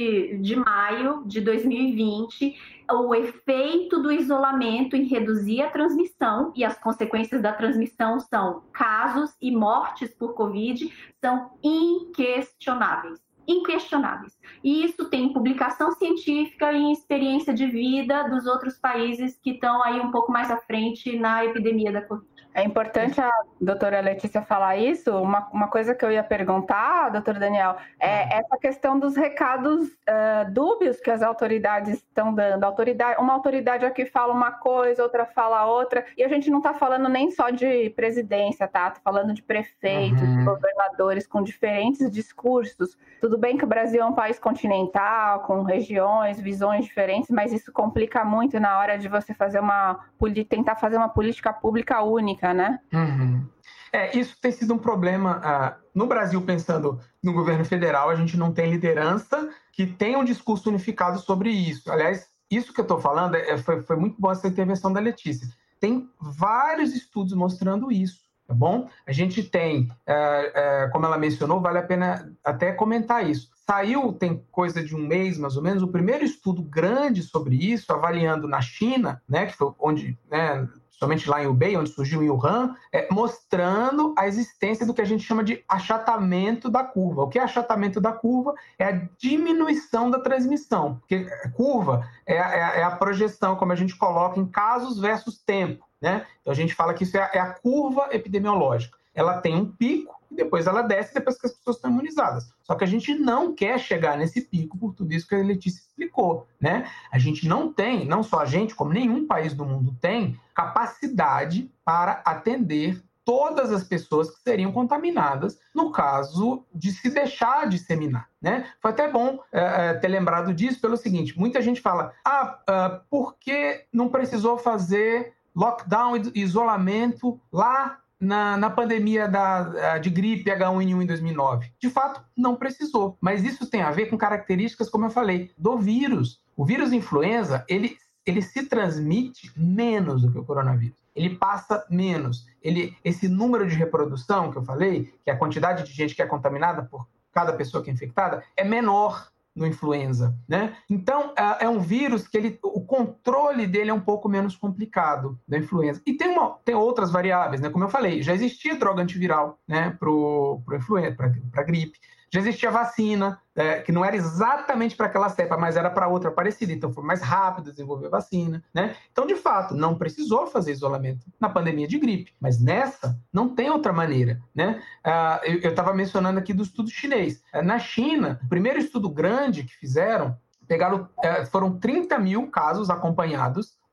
de maio de dois mil e vinte, o efeito do isolamento em reduzir a transmissão, e as consequências da transmissão são casos e mortes por Covid, são inquestionáveis. Inquestionáveis. E isso tem publicação científica e experiência de vida dos outros países que estão aí um pouco mais à frente na epidemia da Covid. É importante a doutora Letícia falar isso. Uma, uma coisa que eu ia perguntar, doutor Daniel, é essa questão dos recados uh, dúbios que as autoridades estão dando. Autoridade, uma autoridade aqui fala uma coisa, outra fala outra, e a gente não está falando nem só de presidência, tá? Está falando de prefeitos, uhum. de governadores com diferentes discursos. Tudo bem que o Brasil é um país continental, com regiões, visões diferentes, mas isso complica muito na hora de você fazer uma, tentar fazer uma política pública única, né? Uhum. É, isso tem sido um problema. Uh, no Brasil, pensando no governo federal, a gente não tem liderança que tenha um discurso unificado sobre isso. Aliás, isso que eu estou falando, é, foi, foi muito boa essa intervenção da Letícia. Tem vários estudos mostrando isso, tá bom? A gente tem, uh, uh, como ela mencionou, vale a pena até comentar isso. Saiu, tem coisa de um mês, mais ou menos, o primeiro estudo grande sobre isso, avaliando na China, né, que foi onde... Né, somente lá em Hubei, onde surgiu em Wuhan, é, mostrando a existência do que a gente chama de achatamento da curva. O que é achatamento da curva? É a diminuição da transmissão. Porque curva é a, é a projeção, como a gente coloca, em casos versus tempo, né? Então a gente fala que isso é a, é a curva epidemiológica. Ela tem um pico, e depois ela desce depois que as pessoas estão imunizadas. Só que a gente não quer chegar nesse pico por tudo isso que a Letícia explicou, né? A gente não tem, não só a gente, como nenhum país do mundo tem, capacidade para atender todas as pessoas que seriam contaminadas no caso de se deixar disseminar, né? Foi até bom é, ter lembrado disso pelo seguinte, muita gente fala, ah, uh, por que não precisou fazer lockdown e isolamento lá Na, na pandemia da, de gripe H um N um em dois mil e nove. De fato, não precisou. Mas isso tem a ver com características, como eu falei, do vírus. O vírus influenza, ele, ele se transmite menos do que o coronavírus. Ele passa menos. Ele, esse número de reprodução que eu falei, que é a quantidade de gente que é contaminada por cada pessoa que é infectada, é menor no influenza, né? Então, é um vírus que ele, o controle dele é um pouco menos complicado da influenza. E tem, uma, tem outras variáveis, né? Como eu falei, já existia droga antiviral, né? Para o influenza, para a gripe. Já existia vacina, é, que não era exatamente para aquela cepa, mas era para outra parecida. Então, foi mais rápido desenvolver vacina, né? Então, de fato, não precisou fazer isolamento na pandemia de gripe. Mas nessa, não tem outra maneira, né? Ah, eu estava mencionando aqui do estudo chinês. Na China, o primeiro estudo grande que fizeram, pegaram, é, foram trinta mil casos acompanhados,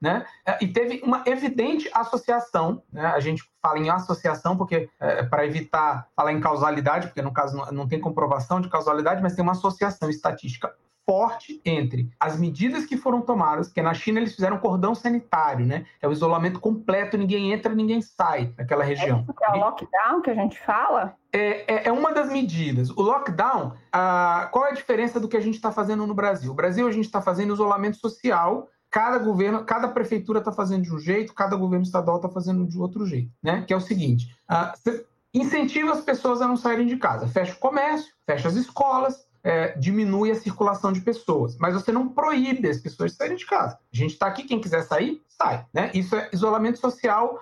né? E teve uma evidente associação, né? A gente fala em associação porque é, para evitar falar em causalidade, porque no caso não, não tem comprovação de causalidade, mas tem uma associação estatística forte entre as medidas que foram tomadas, porque na China eles fizeram cordão sanitário, né? Que é o isolamento completo, ninguém entra, ninguém sai naquela região. É isso que é o lockdown que a gente fala? É, é, é uma das medidas. O lockdown, ah, qual é a diferença do que a gente está fazendo no Brasil? O Brasil, a gente está fazendo isolamento social. Cada governo, cada prefeitura está fazendo de um jeito, cada governo estadual está fazendo de outro jeito, né? Que é o seguinte, uh, você incentiva as pessoas a não saírem de casa, fecha o comércio, fecha as escolas, é, diminui a circulação de pessoas, mas você não proíbe as pessoas de saírem de casa. A gente está aqui, quem quiser sair, sai, né? Isso é isolamento social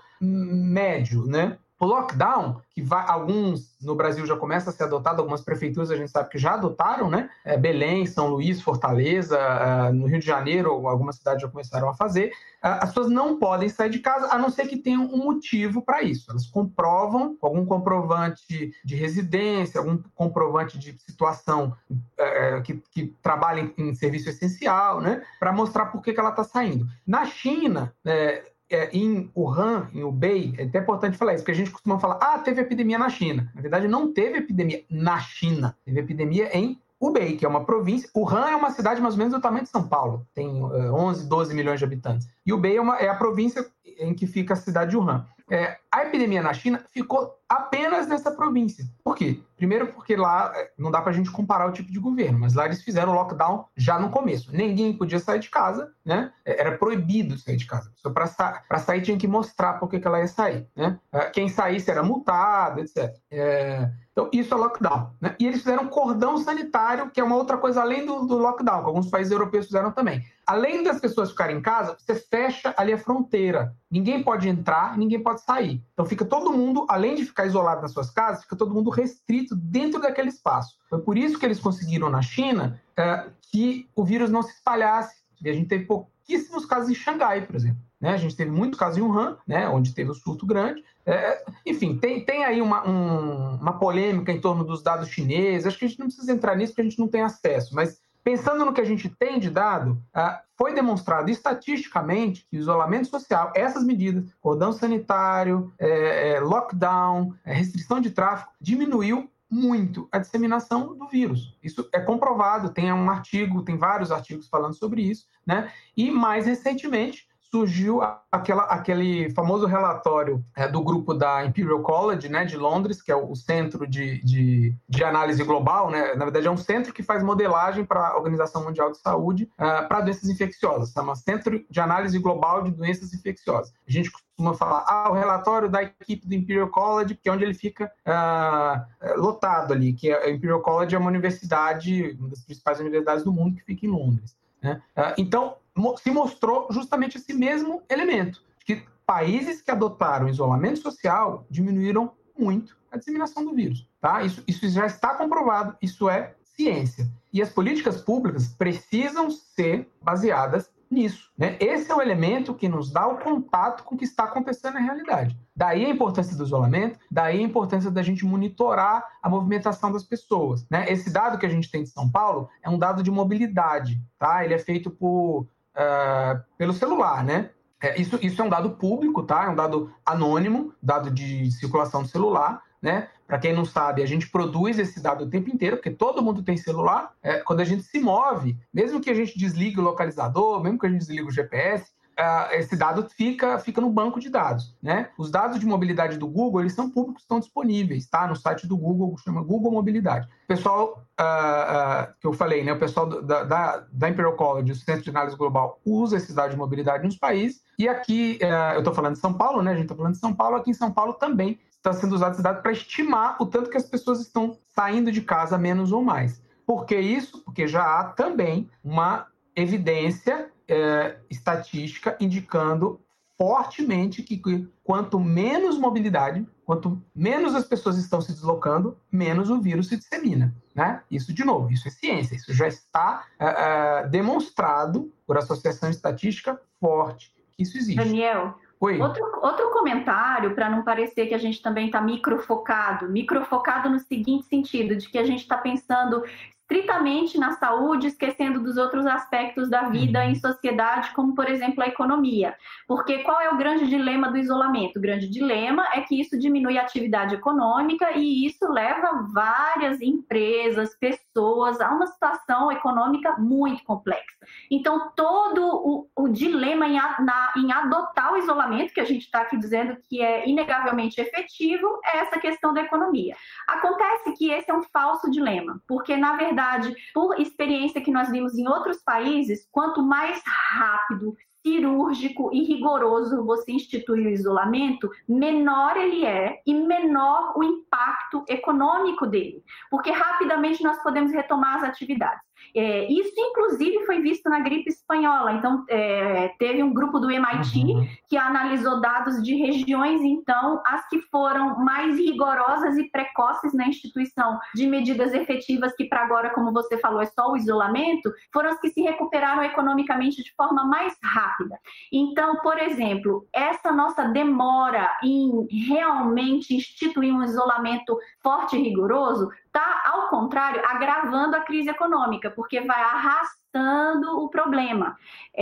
médio, né? O lockdown, que vai, alguns no Brasil já começa a ser adotado, algumas prefeituras a gente sabe que já adotaram, né? É, Belém, São Luís, Fortaleza, uh, no Rio de Janeiro, algumas cidades já começaram a fazer. Uh, as pessoas não podem sair de casa, a não ser que tenham um motivo para isso. Elas comprovam algum comprovante de residência, algum comprovante de situação uh, que, que trabalha em, em serviço essencial, né? Para mostrar por que, que ela está saindo. Na China, uh, É, em Wuhan, em Hubei, é até importante falar isso, porque a gente costuma falar, ah, teve epidemia na China. Na verdade, não teve epidemia na China, teve epidemia em Hubei, que é uma província. Wuhan é uma cidade mais ou menos do tamanho de São Paulo, tem uh, onze, doze milhões de habitantes. E Hubei é, uma, é a província em que fica a cidade de Wuhan. É, a epidemia na China ficou apenas nessa província. Por quê? Primeiro porque lá não dá pra gente comparar o tipo de governo, mas lá eles fizeram o lockdown já no começo. Ninguém podia sair de casa, né? Era proibido sair de casa. Só para sa- sair tinha que mostrar por que ela ia sair, né? Quem saísse era multado, etcétera. É... Então, isso é lockdown, né? E eles fizeram cordão sanitário, que é uma outra coisa além do, do lockdown, que alguns países europeus fizeram também. Além das pessoas ficarem em casa, você fecha ali a fronteira. Ninguém pode entrar, ninguém pode sair. Então fica todo mundo, além de ficar isolado nas suas casas, fica todo mundo restrito dentro daquele espaço. Foi por isso que eles conseguiram na China é, que o vírus não se espalhasse. E a gente teve pouquíssimos casos em Xangai, por exemplo. Né? A gente teve muitos casos em Wuhan, né? Onde teve o surto grande. É, enfim, tem, tem aí uma, um, uma polêmica em torno dos dados chineses. Acho que a gente não precisa entrar nisso porque a gente não tem acesso, mas pensando no que a gente tem de dado, uh, foi demonstrado estatisticamente que o isolamento social, essas medidas, cordão sanitário, é, é, lockdown, é, restrição de tráfego, diminuiu muito a disseminação do vírus. Isso é comprovado, tem um artigo, tem vários artigos falando sobre isso, né? E mais recentemente surgiu aquela, aquele famoso relatório é, do grupo da Imperial College, né, de Londres, que é o centro de, de, de análise global, né? Na verdade é um centro que faz modelagem para a Organização Mundial de Saúde uh, para doenças infecciosas, chama Centro de Análise Global de Doenças Infecciosas. A gente costuma falar, ah, o relatório da equipe do Imperial College, que é onde ele fica uh, lotado ali, que a Imperial College é uma universidade, uma das principais universidades do mundo que fica em Londres. Né? Uh, então, se mostrou justamente esse mesmo elemento, que países que adotaram isolamento social diminuíram muito a disseminação do vírus. Tá? Isso, isso já está comprovado, isso é ciência. E as políticas públicas precisam ser baseadas nisso. Né? Esse é o elemento que nos dá o contato com o que está acontecendo na realidade. Daí a importância do isolamento, daí a importância da gente monitorar a movimentação das pessoas. Né? Esse dado que a gente tem de São Paulo é um dado de mobilidade. Tá? Ele é feito por, uh, pelo celular, né? É, isso, isso é um dado público, tá? É um dado anônimo, dado de circulação do celular. Né? Para quem não sabe, a gente produz esse dado o tempo inteiro, porque todo mundo tem celular. É, quando a gente se move, mesmo que a gente desligue o localizador, mesmo que a gente desligue o G P S, uh, esse dado fica, fica no banco de dados. Né? Os dados de mobilidade do Google, eles são públicos, estão disponíveis, tá? No site do Google, chama Google Mobilidade. O pessoal, uh, uh, que eu falei, né? O pessoal do, da, da, da Imperial College, o Centro de Análise Global, usa esses dados de mobilidade nos países. E aqui, uh, eu estou falando de São Paulo, né? A gente está falando de São Paulo, aqui em São Paulo também está sendo usado esse dado para estimar o tanto que as pessoas estão saindo de casa menos ou mais. Por que isso? Porque já há também uma evidência é, estatística indicando fortemente que quanto menos mobilidade, quanto menos as pessoas estão se deslocando, menos o vírus se dissemina. Né? Isso, de novo, isso é ciência, isso já está é, é, demonstrado por associação estatística forte que isso existe. Daniel, Oi. Outro, outro comentário, para não parecer que a gente também está microfocado, microfocado no seguinte sentido, de que a gente está pensando estritamente na saúde, esquecendo dos outros aspectos da vida em sociedade, como, por exemplo, a economia. Porque qual é o grande dilema do isolamento? O grande dilema é que isso diminui a atividade econômica e isso leva várias empresas, pessoas a uma situação econômica muito complexa. Então, todo o, o dilema em, a, na, em adotar o isolamento, que a gente está aqui dizendo que é inegavelmente efetivo, é essa questão da economia. Acontece que esse é um falso dilema, porque, na verdade, por experiência que nós vimos em outros países, quanto mais rápido, cirúrgico e rigoroso você institui o isolamento, menor ele é e menor o impacto econômico dele, porque rapidamente nós podemos retomar as atividades. É, isso, inclusive, foi visto na gripe espanhola. Então, é, teve um grupo do M I T uhum. que analisou dados de regiões, então, as que foram mais rigorosas e precoces na instituição de medidas efetivas, que para agora, como você falou, é só o isolamento, foram as que se recuperaram economicamente de forma mais rápida. Então, por exemplo, essa nossa demora em realmente instituir um isolamento forte e rigoroso está, ao contrário, agravando a crise econômica, porque vai arrastando o problema.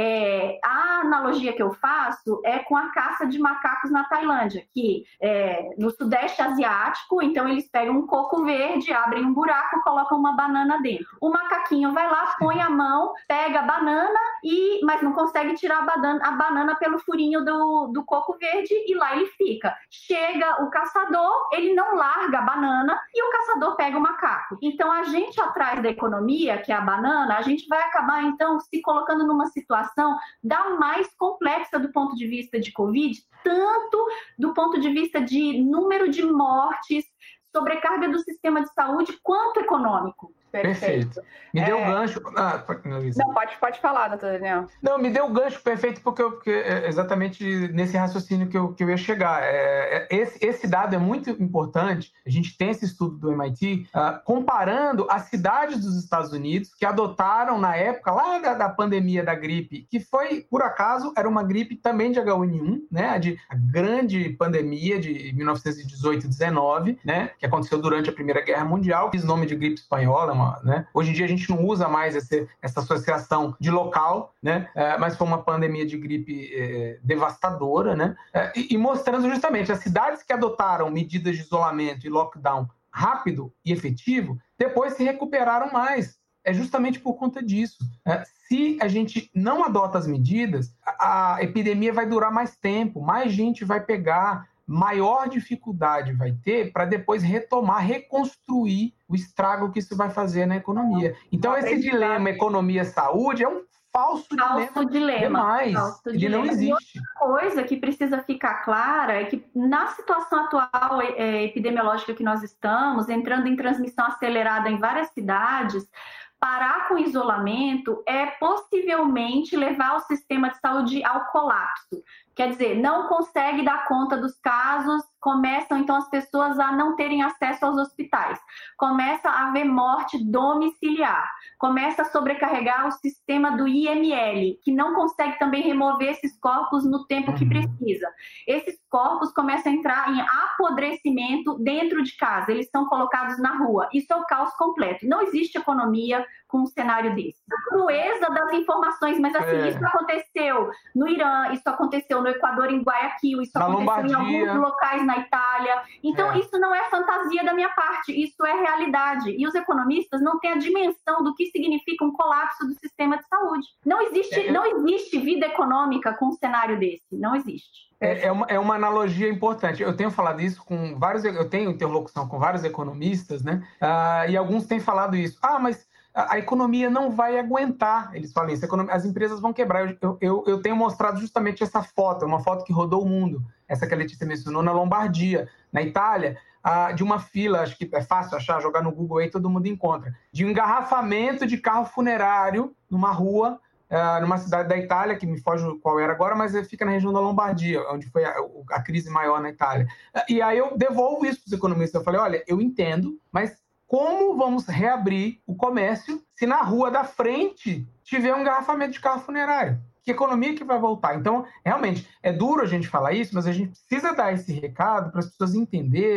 É, a analogia que eu faço é com a caça de macacos na Tailândia, que é, no Sudeste Asiático, então eles pegam um coco verde, abrem um buraco, colocam uma banana dentro. O macaquinho vai lá, põe a mão, pega a banana, e, mas não consegue tirar a banana, a banana pelo furinho do, do coco verde e lá ele fica. Chega o caçador, ele não larga a banana e o caçador pega o macaco. Então, a gente atrás da economia, que é a banana, a gente vai acabar, então, se colocando numa situação da mais complexa do ponto de vista de Covid, tanto do ponto de vista de número de mortes, sobrecarga do sistema de saúde, quanto econômico. Perfeito. perfeito. Me é... deu o gancho... Ah, não, pode, pode falar, doutor Daniel. Não, me deu o gancho perfeito porque, eu, porque é exatamente nesse raciocínio que eu, que eu ia chegar. É, é, esse, esse dado é muito importante. A gente tem esse estudo do M I T uh, comparando as cidades dos Estados Unidos que adotaram na época lá da, da pandemia da gripe, que foi, por acaso, era uma gripe também de H um N um, né? A, de, a grande pandemia de mil novecentos e dezoito e dezenove, né? Que aconteceu durante a Primeira Guerra Mundial, fiz nome de gripe espanhola, uma, né? Hoje em dia a gente não usa mais esse, essa associação de local, né? É, mas foi uma pandemia de gripe é, devastadora, né? É, e, e mostrando justamente as cidades que adotaram medidas de isolamento e lockdown rápido e efetivo, depois se recuperaram mais. É justamente por conta disso. É, se a gente não adota as medidas, a, a epidemia vai durar mais tempo, mais gente vai pegar, maior dificuldade vai ter para depois retomar, reconstruir o estrago que isso vai fazer na economia. Então, esse dilema economia-saúde é um falso, falso dilema. dilema. Demais. Falso Ele dilema. não existe. E outra coisa que precisa ficar clara é que, na situação atual é, epidemiológica que nós estamos, entrando em transmissão acelerada em várias cidades, parar com o isolamento é possivelmente levar o sistema de saúde ao colapso. Quer dizer, não consegue dar conta dos casos, começam então as pessoas a não terem acesso aos hospitais, começa a haver morte domiciliar, começa a sobrecarregar o sistema do I M L, que não consegue também remover esses corpos no tempo que precisa. Esses corpos começam a entrar em apodrecimento dentro de casa, eles são colocados na rua. Isso é o caos completo. Não existe economia com um cenário desse. A crueza das informações, mas assim, é. isso aconteceu no Irã, isso aconteceu no Equador, em Guayaquil, isso na aconteceu Lombardia. em alguns locais na Itália. Então, é. isso não é fantasia da minha parte, isso é realidade. E os economistas não têm a dimensão do que significa um colapso do sistema de saúde. Não existe, é. não existe vida econômica com um cenário desse, não existe. É, é, uma, é uma analogia importante. Eu tenho falado isso com vários, eu tenho interlocução com vários economistas, né? Uh, e alguns têm falado isso. Ah, mas a, a economia não vai aguentar. Eles falam isso, economia, as empresas vão quebrar. Eu, eu, eu tenho mostrado justamente essa foto, uma foto que rodou o mundo, essa que a Letícia mencionou, na Lombardia, na Itália, uh, de uma fila, acho que é fácil achar, jogar no Google aí, todo mundo encontra, de um engarrafamento de carro funerário numa rua, Uh, numa cidade da Itália, que me foge qual era agora, mas fica na região da Lombardia, onde foi a, a crise maior na Itália. Uh, e aí eu devolvo isso para os economistas. Eu falei, olha, eu entendo, mas como vamos reabrir o comércio se na rua da frente tiver um engarrafamento de carro funerário? Que economia que vai voltar? Então, realmente, é duro a gente falar isso, mas a gente precisa dar esse recado para as pessoas entenderem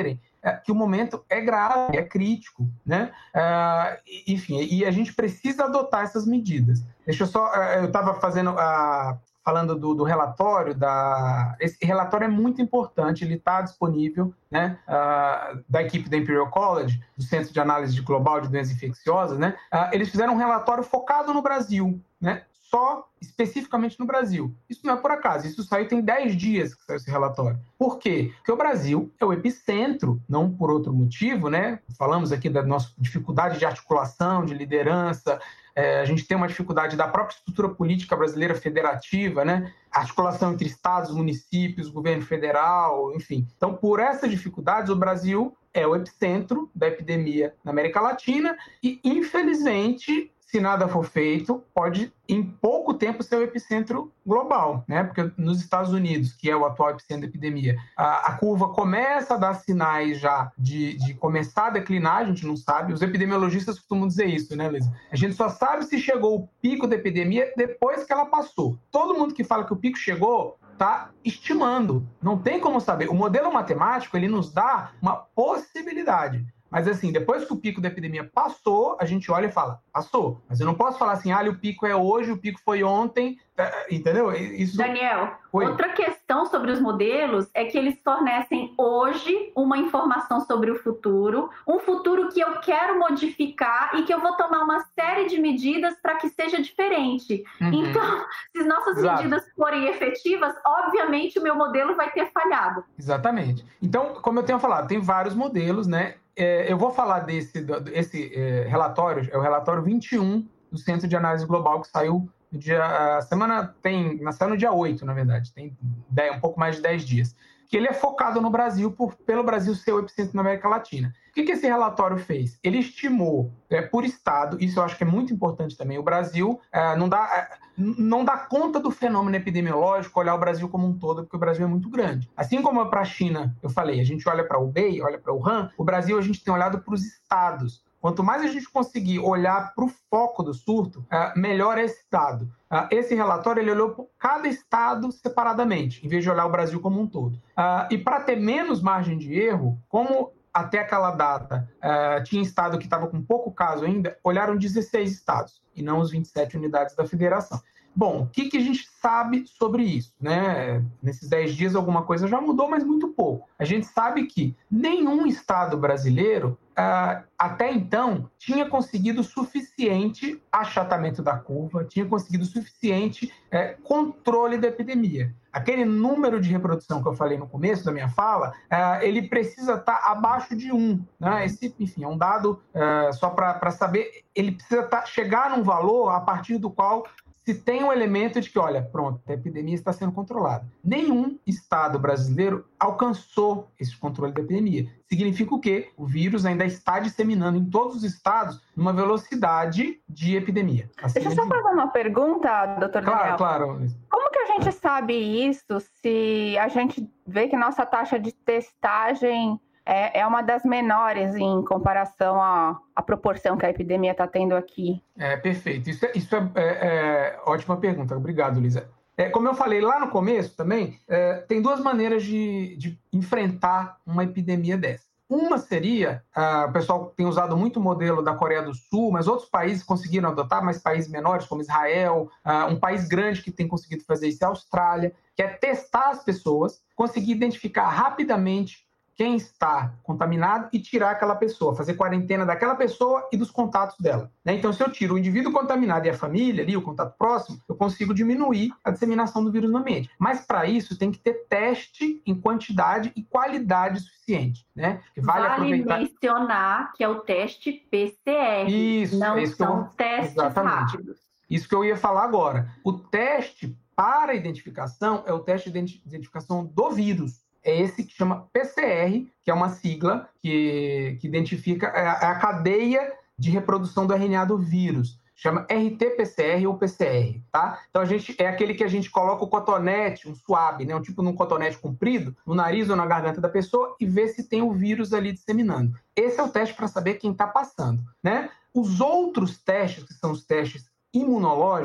é, que o momento é grave, é crítico, né? É, enfim, e a gente precisa adotar essas medidas. Deixa eu só... Eu estava fazendo... A, falando do, do relatório, da, esse relatório é muito importante, ele está disponível, né, uh, da equipe da Imperial College, do Centro de Análise Global de Doenças Infecciosas, né, uh, eles fizeram um relatório focado no Brasil, né, só especificamente no Brasil. Isso não é por acaso, isso saiu tem dez dias que saiu esse relatório. Por quê? Porque o Brasil é o epicentro, não por outro motivo, né, falamos aqui da nossa dificuldade de articulação, de liderança. É, a gente tem uma dificuldade da própria estrutura política brasileira federativa, né? Articulação entre estados, municípios, governo federal, enfim. Então, por essas dificuldades, o Brasil é o epicentro da epidemia na América Latina e, infelizmente, se nada for feito, pode, em pouco tempo, ser o epicentro global, né? Porque nos Estados Unidos, que é o atual epicentro da epidemia, a, a curva começa a dar sinais já de, de começar a declinar, a gente não sabe. Os epidemiologistas costumam dizer isso, né, Luísa? A gente só sabe se chegou o pico da epidemia depois que ela passou. Todo mundo que fala que o pico chegou está estimando. Não tem como saber. O modelo matemático, ele nos dá uma possibilidade. Mas, assim, depois que o pico da epidemia passou, a gente olha e fala, passou. Mas eu não posso falar assim, ah, o pico é hoje, o pico foi ontem, entendeu? Isso... Daniel, Oi. Outra questão sobre os modelos é que eles fornecem hoje uma informação sobre o futuro, um futuro que eu quero modificar e que eu vou tomar uma série de medidas para que seja diferente. Uhum. Então, se nossas Exato. medidas forem efetivas, obviamente o meu modelo vai ter falhado. Exatamente. Então, como eu tenho falado, tem vários modelos, né? É, eu vou falar desse esse, é, relatório, é o relatório vinte e um do Centro de Análise Global, que saiu no dia, a semana tem, saiu no dia oito, na verdade, tem dez, um pouco mais de dez dias, que ele é focado no Brasil, por, pelo Brasil ser o epicentro na América Latina. O que, que esse relatório fez? Ele estimou, é, por estado, isso eu acho que é muito importante também, o Brasil é, não, dá, é, não dá conta do fenômeno epidemiológico olhar o Brasil como um todo, porque o Brasil é muito grande. Assim como para a China, eu falei, a gente olha para o Hubei, olha para o Wuhan, o Brasil a gente tem olhado para os estados. Quanto mais a gente conseguir olhar para o foco do surto, é, melhor é esse dado. Esse relatório ele olhou para cada estado separadamente, em vez de olhar o Brasil como um todo. E para ter menos margem de erro, como até aquela data tinha estado que estava com pouco caso ainda, olharam dezesseis estados, e não os vinte e sete unidades da federação. Bom, o que, que a gente sabe sobre isso, né? Nesses dez dias alguma coisa já mudou, mas muito pouco. A gente sabe que nenhum estado brasileiro, uh, até então, tinha conseguido o suficiente achatamento da curva, tinha conseguido o suficiente uh, controle da epidemia. Aquele número de reprodução que eu falei no começo da minha fala, uh, ele precisa estar abaixo de um. Né? Esse, enfim, é um dado uh, só para saber, ele precisa tá, chegar num valor a partir do qual se tem um elemento de que, olha, pronto, a epidemia está sendo controlada. Nenhum estado brasileiro alcançou esse controle da epidemia. Significa o quê? O vírus ainda está disseminando em todos os estados numa velocidade de epidemia. Assim Deixa eu só fazer uma pergunta, doutor Daniel. Claro, claro. Como que a gente sabe isso se a gente vê que nossa taxa de testagem É, é uma das menores em comparação à, à proporção que a epidemia está tendo aqui? É, perfeito. Isso é, isso é, é, é ótima pergunta. Obrigado, Lisa. É, como eu falei lá no começo também, é, tem duas maneiras de, de enfrentar uma epidemia dessa. Uma seria, uh, o pessoal tem usado muito o modelo da Coreia do Sul, mas outros países conseguiram adotar, mas países menores, como Israel, uh, um país grande que tem conseguido fazer isso é a Austrália, que é testar as pessoas, conseguir identificar rapidamente quem está contaminado e tirar aquela pessoa, fazer quarentena daquela pessoa e dos contatos dela. Né? Então, se eu tiro o indivíduo contaminado e a família, ali, o contato próximo, eu consigo diminuir a disseminação do vírus no ambiente. Mas, para isso, tem que ter teste em quantidade e qualidade suficiente. Né? Que vale vale aproveitar... mencionar que é o teste P C R, isso, não é isso são que eu... testes Exatamente. rápidos. Isso que eu ia falar agora. O teste para identificação é o teste de identificação do vírus. É esse que chama P C R, que é uma sigla que, que identifica a, a cadeia de reprodução do R N A do vírus. Chama R T P C R ou P C R, tá? Então, a gente, é aquele que a gente coloca o cotonete, um swab, né? Um tipo num cotonete comprido, no nariz ou na garganta da pessoa e vê se tem o vírus ali disseminando. Esse é o teste para saber quem está passando, né? Os outros testes, que são os testes imunológicos,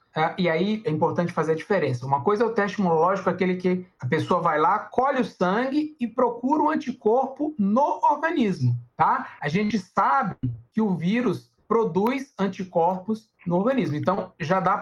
Uh, e aí é importante fazer a diferença. Uma coisa é o teste imunológico, aquele que a pessoa vai lá, colhe o sangue e procura um anticorpo no organismo, tá? A gente sabe que o vírus produz anticorpos no organismo. Então, já dá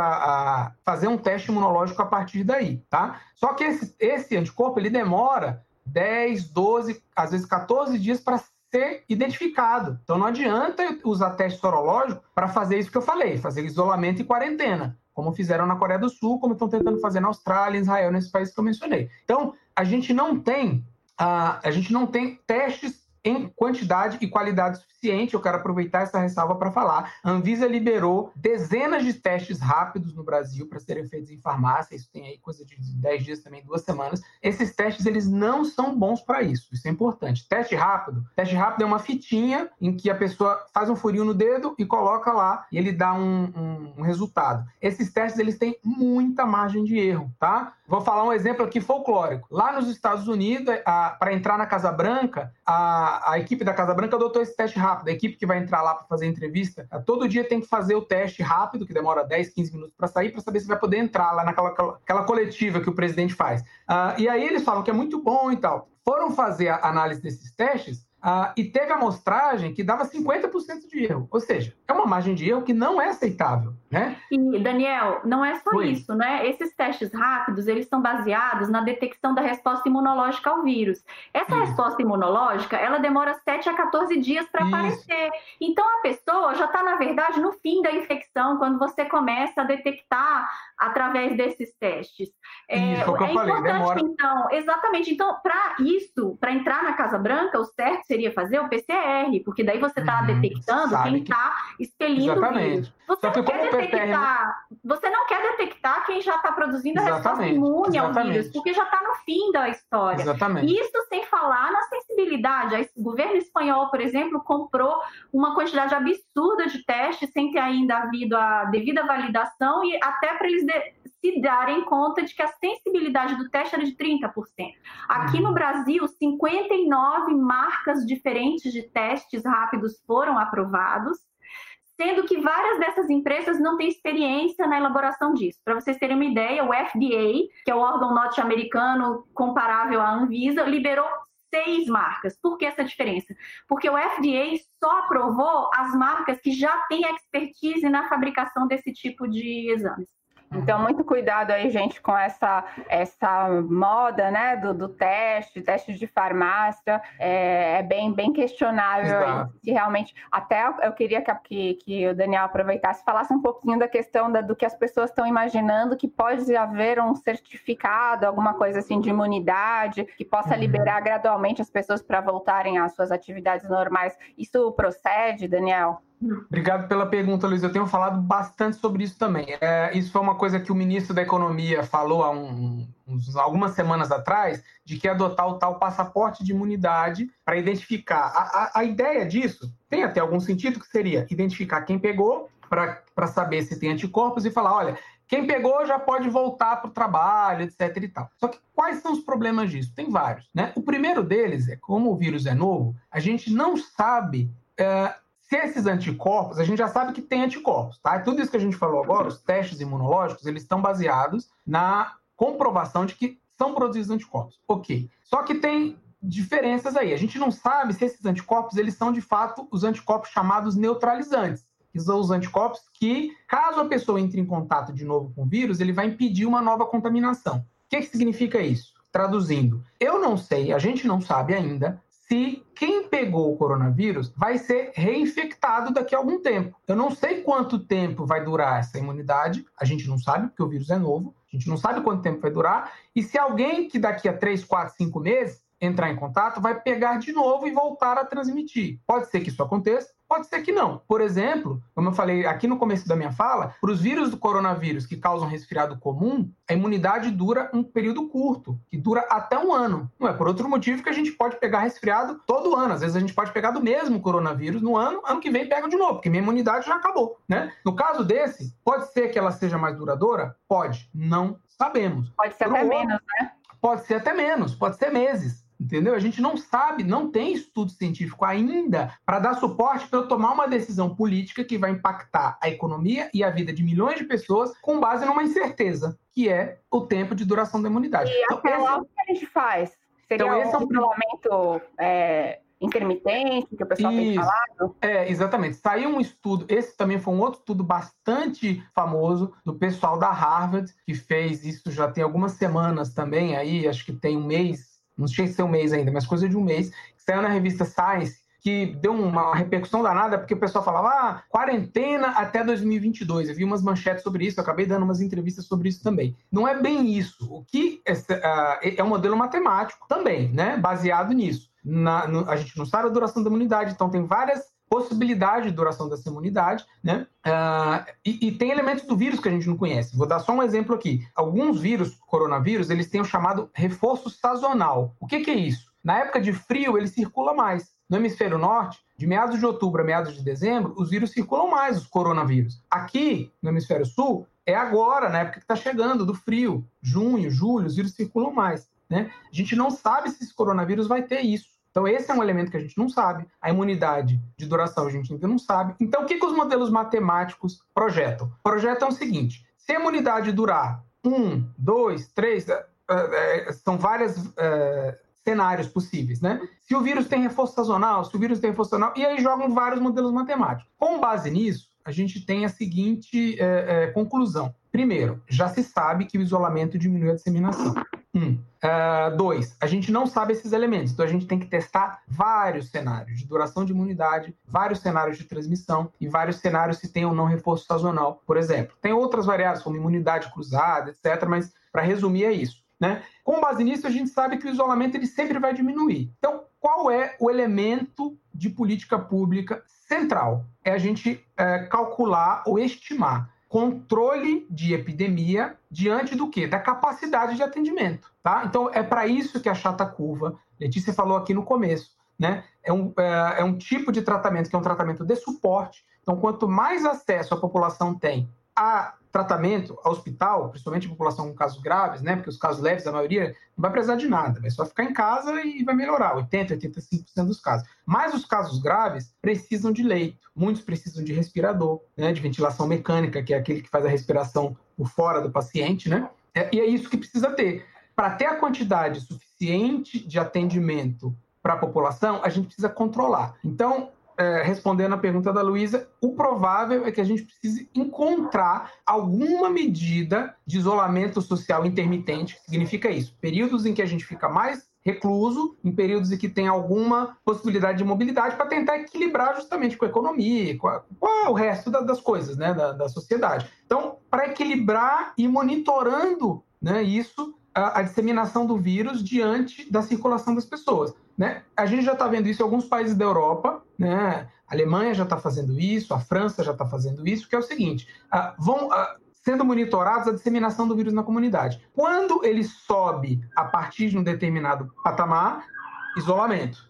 para fazer um teste imunológico a partir daí, tá? Só que esse, esse anticorpo, ele demora dez, doze, às vezes quatorze dias para ser identificado. Então, não adianta usar teste sorológico para fazer isso que eu falei, fazer isolamento e quarentena, como fizeram na Coreia do Sul, como estão tentando fazer na Austrália, em Israel, nesses países que eu mencionei. Então, a gente não tem, uh, a gente não tem testes em quantidade e qualidade suficiente. Eu quero aproveitar essa ressalva para falar. A Anvisa liberou dezenas de testes rápidos no Brasil para serem feitos em farmácia. Isso tem aí coisa de dez dias também, duas semanas. Esses testes, eles não são bons para isso. Isso é importante. Teste rápido. Teste rápido é uma fitinha em que a pessoa faz um furinho no dedo e coloca lá e ele dá um, um, um resultado. Esses testes, eles têm muita margem de erro, tá? Vou falar um exemplo aqui folclórico. Lá nos Estados Unidos, para entrar na Casa Branca, a, a equipe da Casa Branca adotou esse teste rápido. A equipe que vai entrar lá para fazer entrevista, todo dia tem que fazer o teste rápido, que demora dez, quinze minutos para sair, para saber se vai poder entrar lá naquela aquela coletiva que o presidente faz. Uh, e aí eles falam que é muito bom e tal. Foram fazer a análise desses testes, Uh, e teve amostragem que dava cinquenta por cento de erro. Ou seja, é uma margem de erro que não é aceitável, né? E, Daniel, não é só Oi. isso, né? Esses testes rápidos, eles são baseados na detecção da resposta imunológica ao vírus. Essa isso. resposta imunológica, ela demora sete a quatorze dias para aparecer. Então, a pessoa já está, na verdade, no fim da infecção, quando você começa a detectar através desses testes. Isso, é, o que eu é falei, importante, demora. então, exatamente. Então, para isso, para entrar na Casa Branca, o certo seria fazer o P C R, porque daí você está uhum, detectando quem está que... expelindo Exatamente. o vírus. Você Só que não quer como detectar, P C R... você não quer detectar quem já está produzindo a resposta imune ao Exatamente. vírus, porque já está no fim da história. Exatamente. Isso sem falar na sensibilidade. O governo espanhol, por exemplo, comprou uma quantidade absurda de testes sem ter ainda havido a devida validação e até para eles de... se darem conta de que a sensibilidade do teste era de trinta por cento. Aqui uhum. no Brasil, cinquenta e nove marcas diferentes de testes rápidos foram aprovados, sendo que várias dessas empresas não têm experiência na elaboração disso. Para vocês terem uma ideia, o F D A, que é o órgão norte-americano comparável à Anvisa, liberou seis marcas. Por que essa diferença? Porque o F D A só aprovou as marcas que já têm expertise na fabricação desse tipo de exames. Então, muito cuidado aí, gente, com essa, essa moda, né, do, do teste, testes de farmácia. É, é bem, bem questionável aí, se realmente... Até eu queria que, que, que o Daniel aproveitasse e falasse um pouquinho da questão da, do que as pessoas estão imaginando, que pode haver um certificado, alguma coisa assim de imunidade, que possa uhum. liberar gradualmente as pessoas para voltarem às suas atividades normais. Isso procede, Daniel? Obrigado pela pergunta, Luiz. Eu tenho falado bastante sobre isso também. É, isso foi uma coisa que o ministro da Economia falou há um, uns, algumas semanas atrás, de que adotar o tal passaporte de imunidade para identificar. A, a, a ideia disso tem até algum sentido, que seria identificar quem pegou, para saber se tem anticorpos e falar, olha, quem pegou já pode voltar para o trabalho, etc e tal. Só que quais são os problemas disso? Tem vários, né? O primeiro deles é, como o vírus é novo, a gente não sabe... É, se esses anticorpos, a gente já sabe que tem anticorpos, tá? Tudo isso que a gente falou agora, os testes imunológicos, eles estão baseados na comprovação de que são produzidos anticorpos. Ok. Só que tem diferenças aí. A gente não sabe se esses anticorpos, eles são, de fato, os anticorpos chamados neutralizantes, que são os anticorpos que, caso a pessoa entre em contato de novo com o vírus, ele vai impedir uma nova contaminação. O que, que significa isso? Traduzindo, eu não sei, a gente não sabe ainda, se quem pegou o coronavírus vai ser reinfectado daqui a algum tempo. Eu não sei quanto tempo vai durar essa imunidade, a gente não sabe, porque o vírus é novo, a gente não sabe quanto tempo vai durar, e se alguém que daqui a três, quatro, cinco meses entrar em contato, vai pegar de novo e voltar a transmitir. Pode ser que isso aconteça, pode ser que não. Por exemplo, como eu falei aqui no começo da minha fala, para os vírus do coronavírus que causam resfriado comum, a imunidade dura um período curto, que dura até um ano. Não é por outro motivo que a gente pode pegar resfriado todo ano. Às vezes a gente pode pegar do mesmo coronavírus no ano, ano que vem pega de novo, porque minha imunidade já acabou, né? No caso desse, pode ser que ela seja mais duradoura? Pode. Não sabemos. Pode ser por até um menos, outro, né? Pode ser até menos, pode ser meses. entendeu? A gente não sabe, não tem estudo científico ainda para dar suporte para eu tomar uma decisão política que vai impactar a economia e a vida de milhões de pessoas com base numa incerteza, que é o tempo de duração da imunidade. E então, até lá, esse... o que a gente faz? Seria então, esse um isolamento é, intermitente, que o pessoal Isso. tem falado? É, exatamente. Saiu um estudo, esse também foi um outro estudo bastante famoso, do pessoal da Harvard, que fez isso já tem algumas semanas também, aí acho que tem um mês, não sei se é um mês ainda, mas coisa de um mês, que saiu na revista Science, que deu uma repercussão danada, porque o pessoal falava, ah, quarentena até dois mil e vinte e dois. Eu vi umas manchetes sobre isso, eu acabei dando umas entrevistas sobre isso também. Não é bem isso. O que é, é um modelo matemático também, né? Baseado nisso. Na, no, a gente não sabe a duração da imunidade, então tem várias possibilidades de duração dessa imunidade, né? Uh, e, e tem elementos do vírus que a gente não conhece. Vou dar só um exemplo aqui. Alguns vírus, coronavírus, eles têm o chamado reforço sazonal. O que, que é isso? Na época de frio, ele circula mais. No hemisfério norte, de meados de outubro a meados de dezembro, os vírus circulam mais, os coronavírus. Aqui, no hemisfério sul, é agora, na época que está chegando, do frio. Junho, julho, os vírus circulam mais, né? A gente não sabe se esse coronavírus vai ter isso. Então, esse é um elemento que a gente não sabe. A imunidade de duração a gente ainda não sabe. Então, o que, que os modelos matemáticos projetam? Projetam o seguinte: se a imunidade durar um, dois, três, uh, uh, são várias... Uh, cenários possíveis, né? Se o vírus tem reforço sazonal, se o vírus tem reforço sazonal, e aí jogam vários modelos matemáticos. Com base nisso, a gente tem a seguinte é, é, conclusão. Primeiro, já se sabe que o isolamento diminui a disseminação. Um. Uh, dois, a gente não sabe esses elementos, então a gente tem que testar vários cenários de duração de imunidade, vários cenários de transmissão e vários cenários se tem ou não reforço sazonal, por exemplo. Tem outras variáveis, como imunidade cruzada, etcétera, mas para resumir é isso. Né? Com base nisso, a gente sabe que o isolamento ele sempre vai diminuir. Então, qual é o elemento de política pública central? É a gente é, calcular ou estimar controle de epidemia diante do quê? Da capacidade de atendimento. Tá? Então, é para isso que a chata curva, Letícia falou aqui no começo, né? é, um, é, é um tipo de tratamento que é um tratamento de suporte. Então, quanto mais acesso a população tem a tratamento, a hospital, principalmente a população com casos graves, né? Porque os casos leves, a maioria, não vai precisar de nada, vai só ficar em casa e vai melhorar, oitenta, oitenta e cinco por cento dos casos. Mas os casos graves precisam de leito, muitos precisam de respirador, né? De ventilação mecânica, que é aquele que faz a respiração por fora do paciente, né? É, e é isso que precisa ter. Para ter a quantidade suficiente de atendimento para a população, a gente precisa controlar. Então, É, respondendo a pergunta da Luísa, o provável é que a gente precise encontrar alguma medida de isolamento social intermitente, que significa isso, períodos em que a gente fica mais recluso, em períodos em que tem alguma possibilidade de mobilidade, para tentar equilibrar justamente com a economia, com, a, com o resto da, das coisas, né, da, da sociedade. Então, para equilibrar e monitorando, né, isso, a, a disseminação do vírus diante da circulação das pessoas. Né? A gente já está vendo isso em alguns países da Europa, né? A Alemanha já está fazendo isso, a França já está fazendo isso, que é o seguinte, uh, vão uh, sendo monitorados a disseminação do vírus na comunidade. Quando ele sobe a partir de um determinado patamar, isolamento.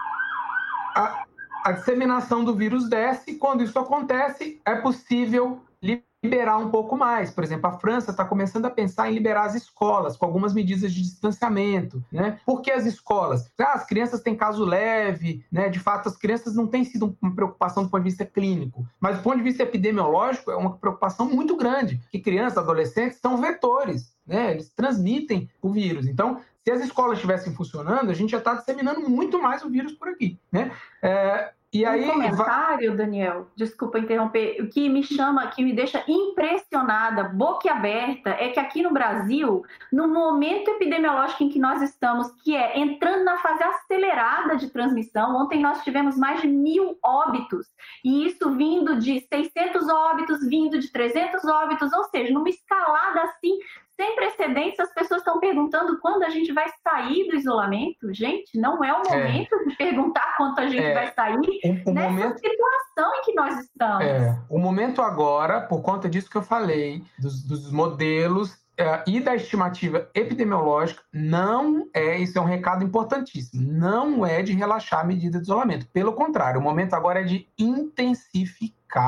A, a disseminação do vírus desce, e quando isso acontece, é possível liberar um pouco mais. Por exemplo, a França está começando a pensar em liberar as escolas com algumas medidas de distanciamento, né? Por que as escolas? Ah, as crianças têm caso leve, né? De fato, as crianças não têm sido uma preocupação do ponto de vista clínico, mas do ponto de vista epidemiológico é uma preocupação muito grande, que crianças, adolescentes são vetores, né? Eles transmitem o vírus. Então, se as escolas estivessem funcionando, a gente já está disseminando muito mais o vírus por aqui, né? É... E aí, um comentário, Daniel, desculpa interromper, o que me chama, que me deixa impressionada, boquiaberta, é que aqui no Brasil, no momento epidemiológico em que nós estamos, que é entrando na fase acelerada de transmissão, ontem nós tivemos mais de mil óbitos, e isso vindo de seiscentos óbitos, vindo de trezentos óbitos, ou seja, numa escalada assim, sem precedentes, as pessoas estão perguntando quando a gente vai sair do isolamento. Gente, não é o momento é. de perguntar quando a gente é. vai sair o, o nessa momento... situação em que nós estamos. É. O momento agora, por conta disso que eu falei, dos, dos modelos é, e da estimativa epidemiológica, não é, isso é um recado importantíssimo, não é de relaxar a medida de isolamento. Pelo contrário, o momento agora é de intensificar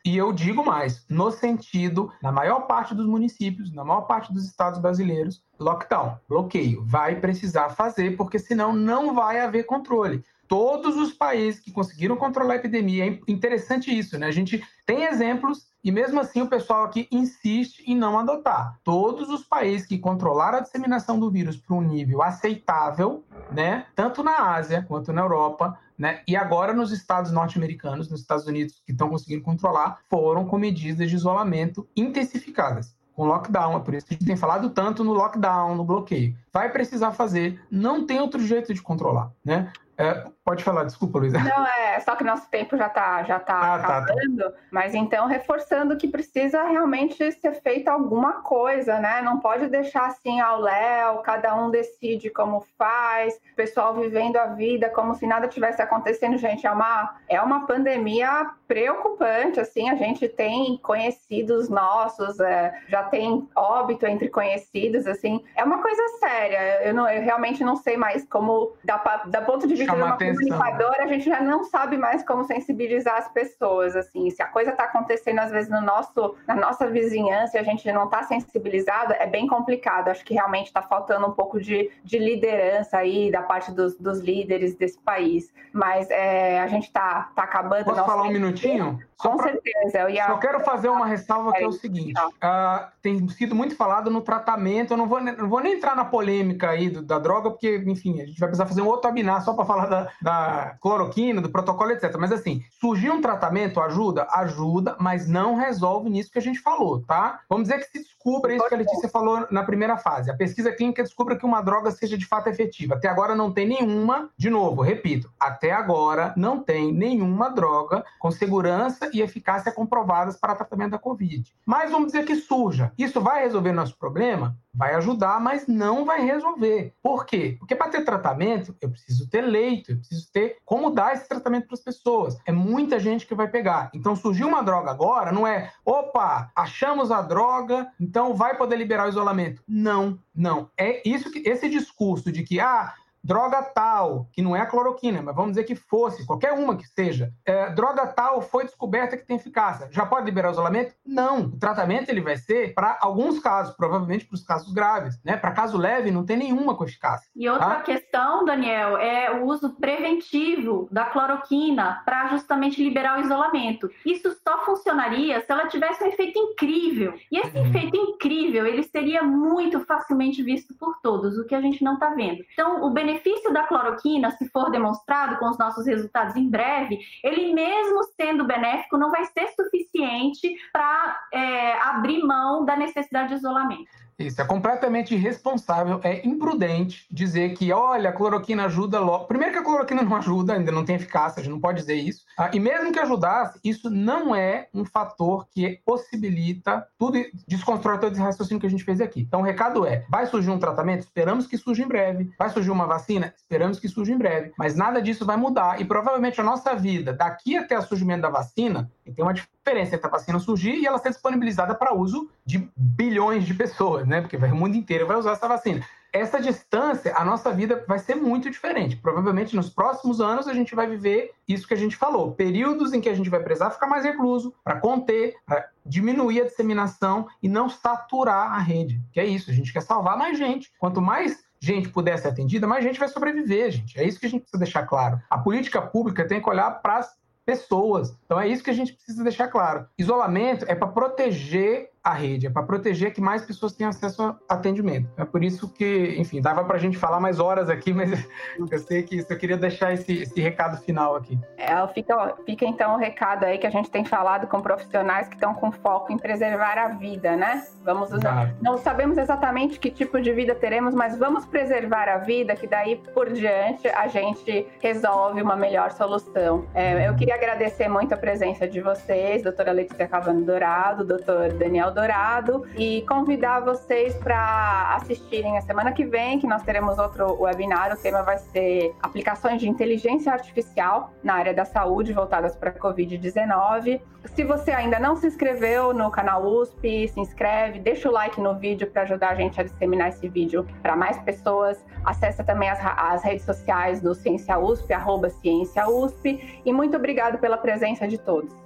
E eu digo mais, no sentido, na maior parte dos municípios, na maior parte dos estados brasileiros, lockdown, bloqueio, vai precisar fazer, porque senão não vai haver controle. Todos os países que conseguiram controlar a epidemia, é interessante isso, né? A gente tem exemplos e mesmo assim o pessoal aqui insiste em não adotar. Todos os países que controlaram a disseminação do vírus para um nível aceitável, né? Tanto na Ásia quanto na Europa, né? E agora nos estados norte-americanos, nos Estados Unidos, que estão conseguindo controlar, foram com medidas de isolamento intensificadas. Com lockdown, é por isso que a gente tem falado tanto no lockdown, no bloqueio. Vai precisar fazer, não tem outro jeito de controlar, né? É, pode falar, desculpa, Luísa. Não, é só que nosso tempo já está já tá ah, acabando, tá, tá. Mas então reforçando que precisa realmente ser feita alguma coisa, né? Não pode deixar assim ao léu, cada um decide como faz, o pessoal vivendo a vida como se nada tivesse acontecendo. Gente, é uma, é uma pandemia preocupante, assim, a gente tem conhecidos nossos, é, já tem óbito entre conhecidos, assim, é uma coisa séria. Eu, não, eu realmente não sei mais como, da, da ponto de vista de uma comunicadora, a gente já não sabe mais como sensibilizar as pessoas, assim, se a coisa está acontecendo às vezes no nosso, na nossa vizinhança e a gente não está sensibilizado, é bem complicado. Acho que realmente está faltando um pouco de, de liderança aí da parte dos, dos líderes desse país, mas é, a gente está tá acabando. Posso falar um minutinho? Com pra... certeza. Eu ia... Só quero fazer uma ressalva que é o seguinte, uh, tem sido muito falado no tratamento, eu não vou, não vou nem entrar na polêmica aí do, da droga, porque, enfim, a gente vai precisar fazer um outro webinar só para falar da, da cloroquina, do protocolo, etcétera. Mas assim, surgir um tratamento ajuda? Ajuda, mas não resolve nisso que a gente falou, tá? Vamos dizer que se descubra isso que a Letícia falou na primeira fase. A pesquisa clínica descubra que uma droga seja de fato efetiva. Até agora não tem nenhuma, de novo, repito, até agora não tem nenhuma droga com segurança e eficácia comprovadas para tratamento da Covid. Mas vamos dizer que surja. Isso vai resolver nosso problema? Vai ajudar, mas não vai resolver. Por quê? Porque para ter tratamento, eu preciso ter leito, eu preciso ter como dar esse tratamento para as pessoas. É muita gente que vai pegar. Então, surgiu uma droga agora, não é, opa, achamos a droga, então vai poder liberar o isolamento. Não, não. É isso que, esse discurso de que, ah, droga tal, que não é a cloroquina, mas vamos dizer que fosse, qualquer uma que seja, é, droga tal foi descoberta que tem eficácia. Já pode liberar o isolamento? Não. O tratamento ele vai ser para alguns casos, provavelmente para os casos graves, né? Para caso leve, não tem nenhuma com eficácia. E outra tá? questão, Daniel, é o uso preventivo da cloroquina para justamente liberar o isolamento. Isso só funcionaria se ela tivesse um efeito incrível. E esse uhum. efeito incrível, ele seria muito facilmente visto por todos, o que a gente não está vendo. Então, o benefício O benefício da cloroquina, se for demonstrado com os nossos resultados em breve, ele mesmo sendo benéfico, não vai ser suficiente para é, abrir mão da necessidade de isolamento. Isso, é completamente irresponsável, é imprudente dizer que, olha, a cloroquina ajuda logo. Primeiro que a cloroquina não ajuda, ainda não tem eficácia, a gente não pode dizer isso. Ah, e mesmo que ajudasse, isso não é um fator que possibilita tudo, desconstrói todo esse raciocínio que a gente fez aqui. Então o recado é, vai surgir um tratamento? Esperamos que surja em breve. Vai surgir uma vacina? Esperamos que surja em breve. Mas nada disso vai mudar e provavelmente a nossa vida, daqui até o surgimento da vacina, tem uma diferença entre a vacina surgir e ela ser disponibilizada para uso de bilhões de pessoas, né? Porque o mundo inteiro vai usar essa vacina. Essa distância, a nossa vida vai ser muito diferente. Provavelmente nos próximos anos a gente vai viver isso que a gente falou. Períodos em que a gente vai precisar ficar mais recluso para conter, para diminuir a disseminação e não saturar a rede. Que é isso, a gente quer salvar mais gente. Quanto mais gente puder ser atendida, mais gente vai sobreviver, gente. É isso que a gente precisa deixar claro. A política pública tem que olhar para as pessoas. Então é isso que a gente precisa deixar claro. Isolamento é para proteger a rede, é para proteger que mais pessoas tenham acesso a atendimento. É por isso que, enfim, dava para a gente falar mais horas aqui, mas eu sei que isso, eu queria deixar esse, esse recado final aqui. É, fica, fica então o recado aí que a gente tem falado com profissionais que estão com foco em preservar a vida, né? Vamos usar. Não sabemos exatamente que tipo de vida teremos, mas vamos preservar a vida, que daí por diante a gente resolve uma melhor solução. É, eu queria agradecer muito a presença de vocês, doutora Letícia Cavano Dourado, doutor Daniel Dourado, e convidar vocês para assistirem a semana que vem, que nós teremos outro webinar. O tema vai ser aplicações de inteligência artificial na área da saúde voltadas para a covid dezenove. Se você ainda não se inscreveu no canal U S P, se inscreve, deixa o like no vídeo para ajudar a gente a disseminar esse vídeo para mais pessoas. Acesse também as, as redes sociais do Ciência U S P, arroba Ciência U S P, e muito obrigado pela presença de todos.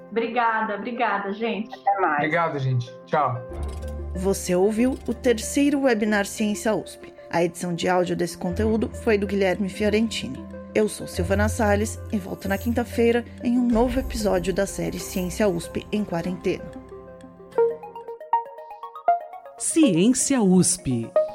Obrigada, obrigada, gente. Até mais. Obrigado, gente. Tchau. Você ouviu o terceiro webinar Ciência U S P. A edição de áudio desse conteúdo foi do Guilherme Fiorentini. Eu sou Silvana Salles e volto na quinta-feira em um novo episódio da série Ciência U S P em Quarentena. Ciência U S P.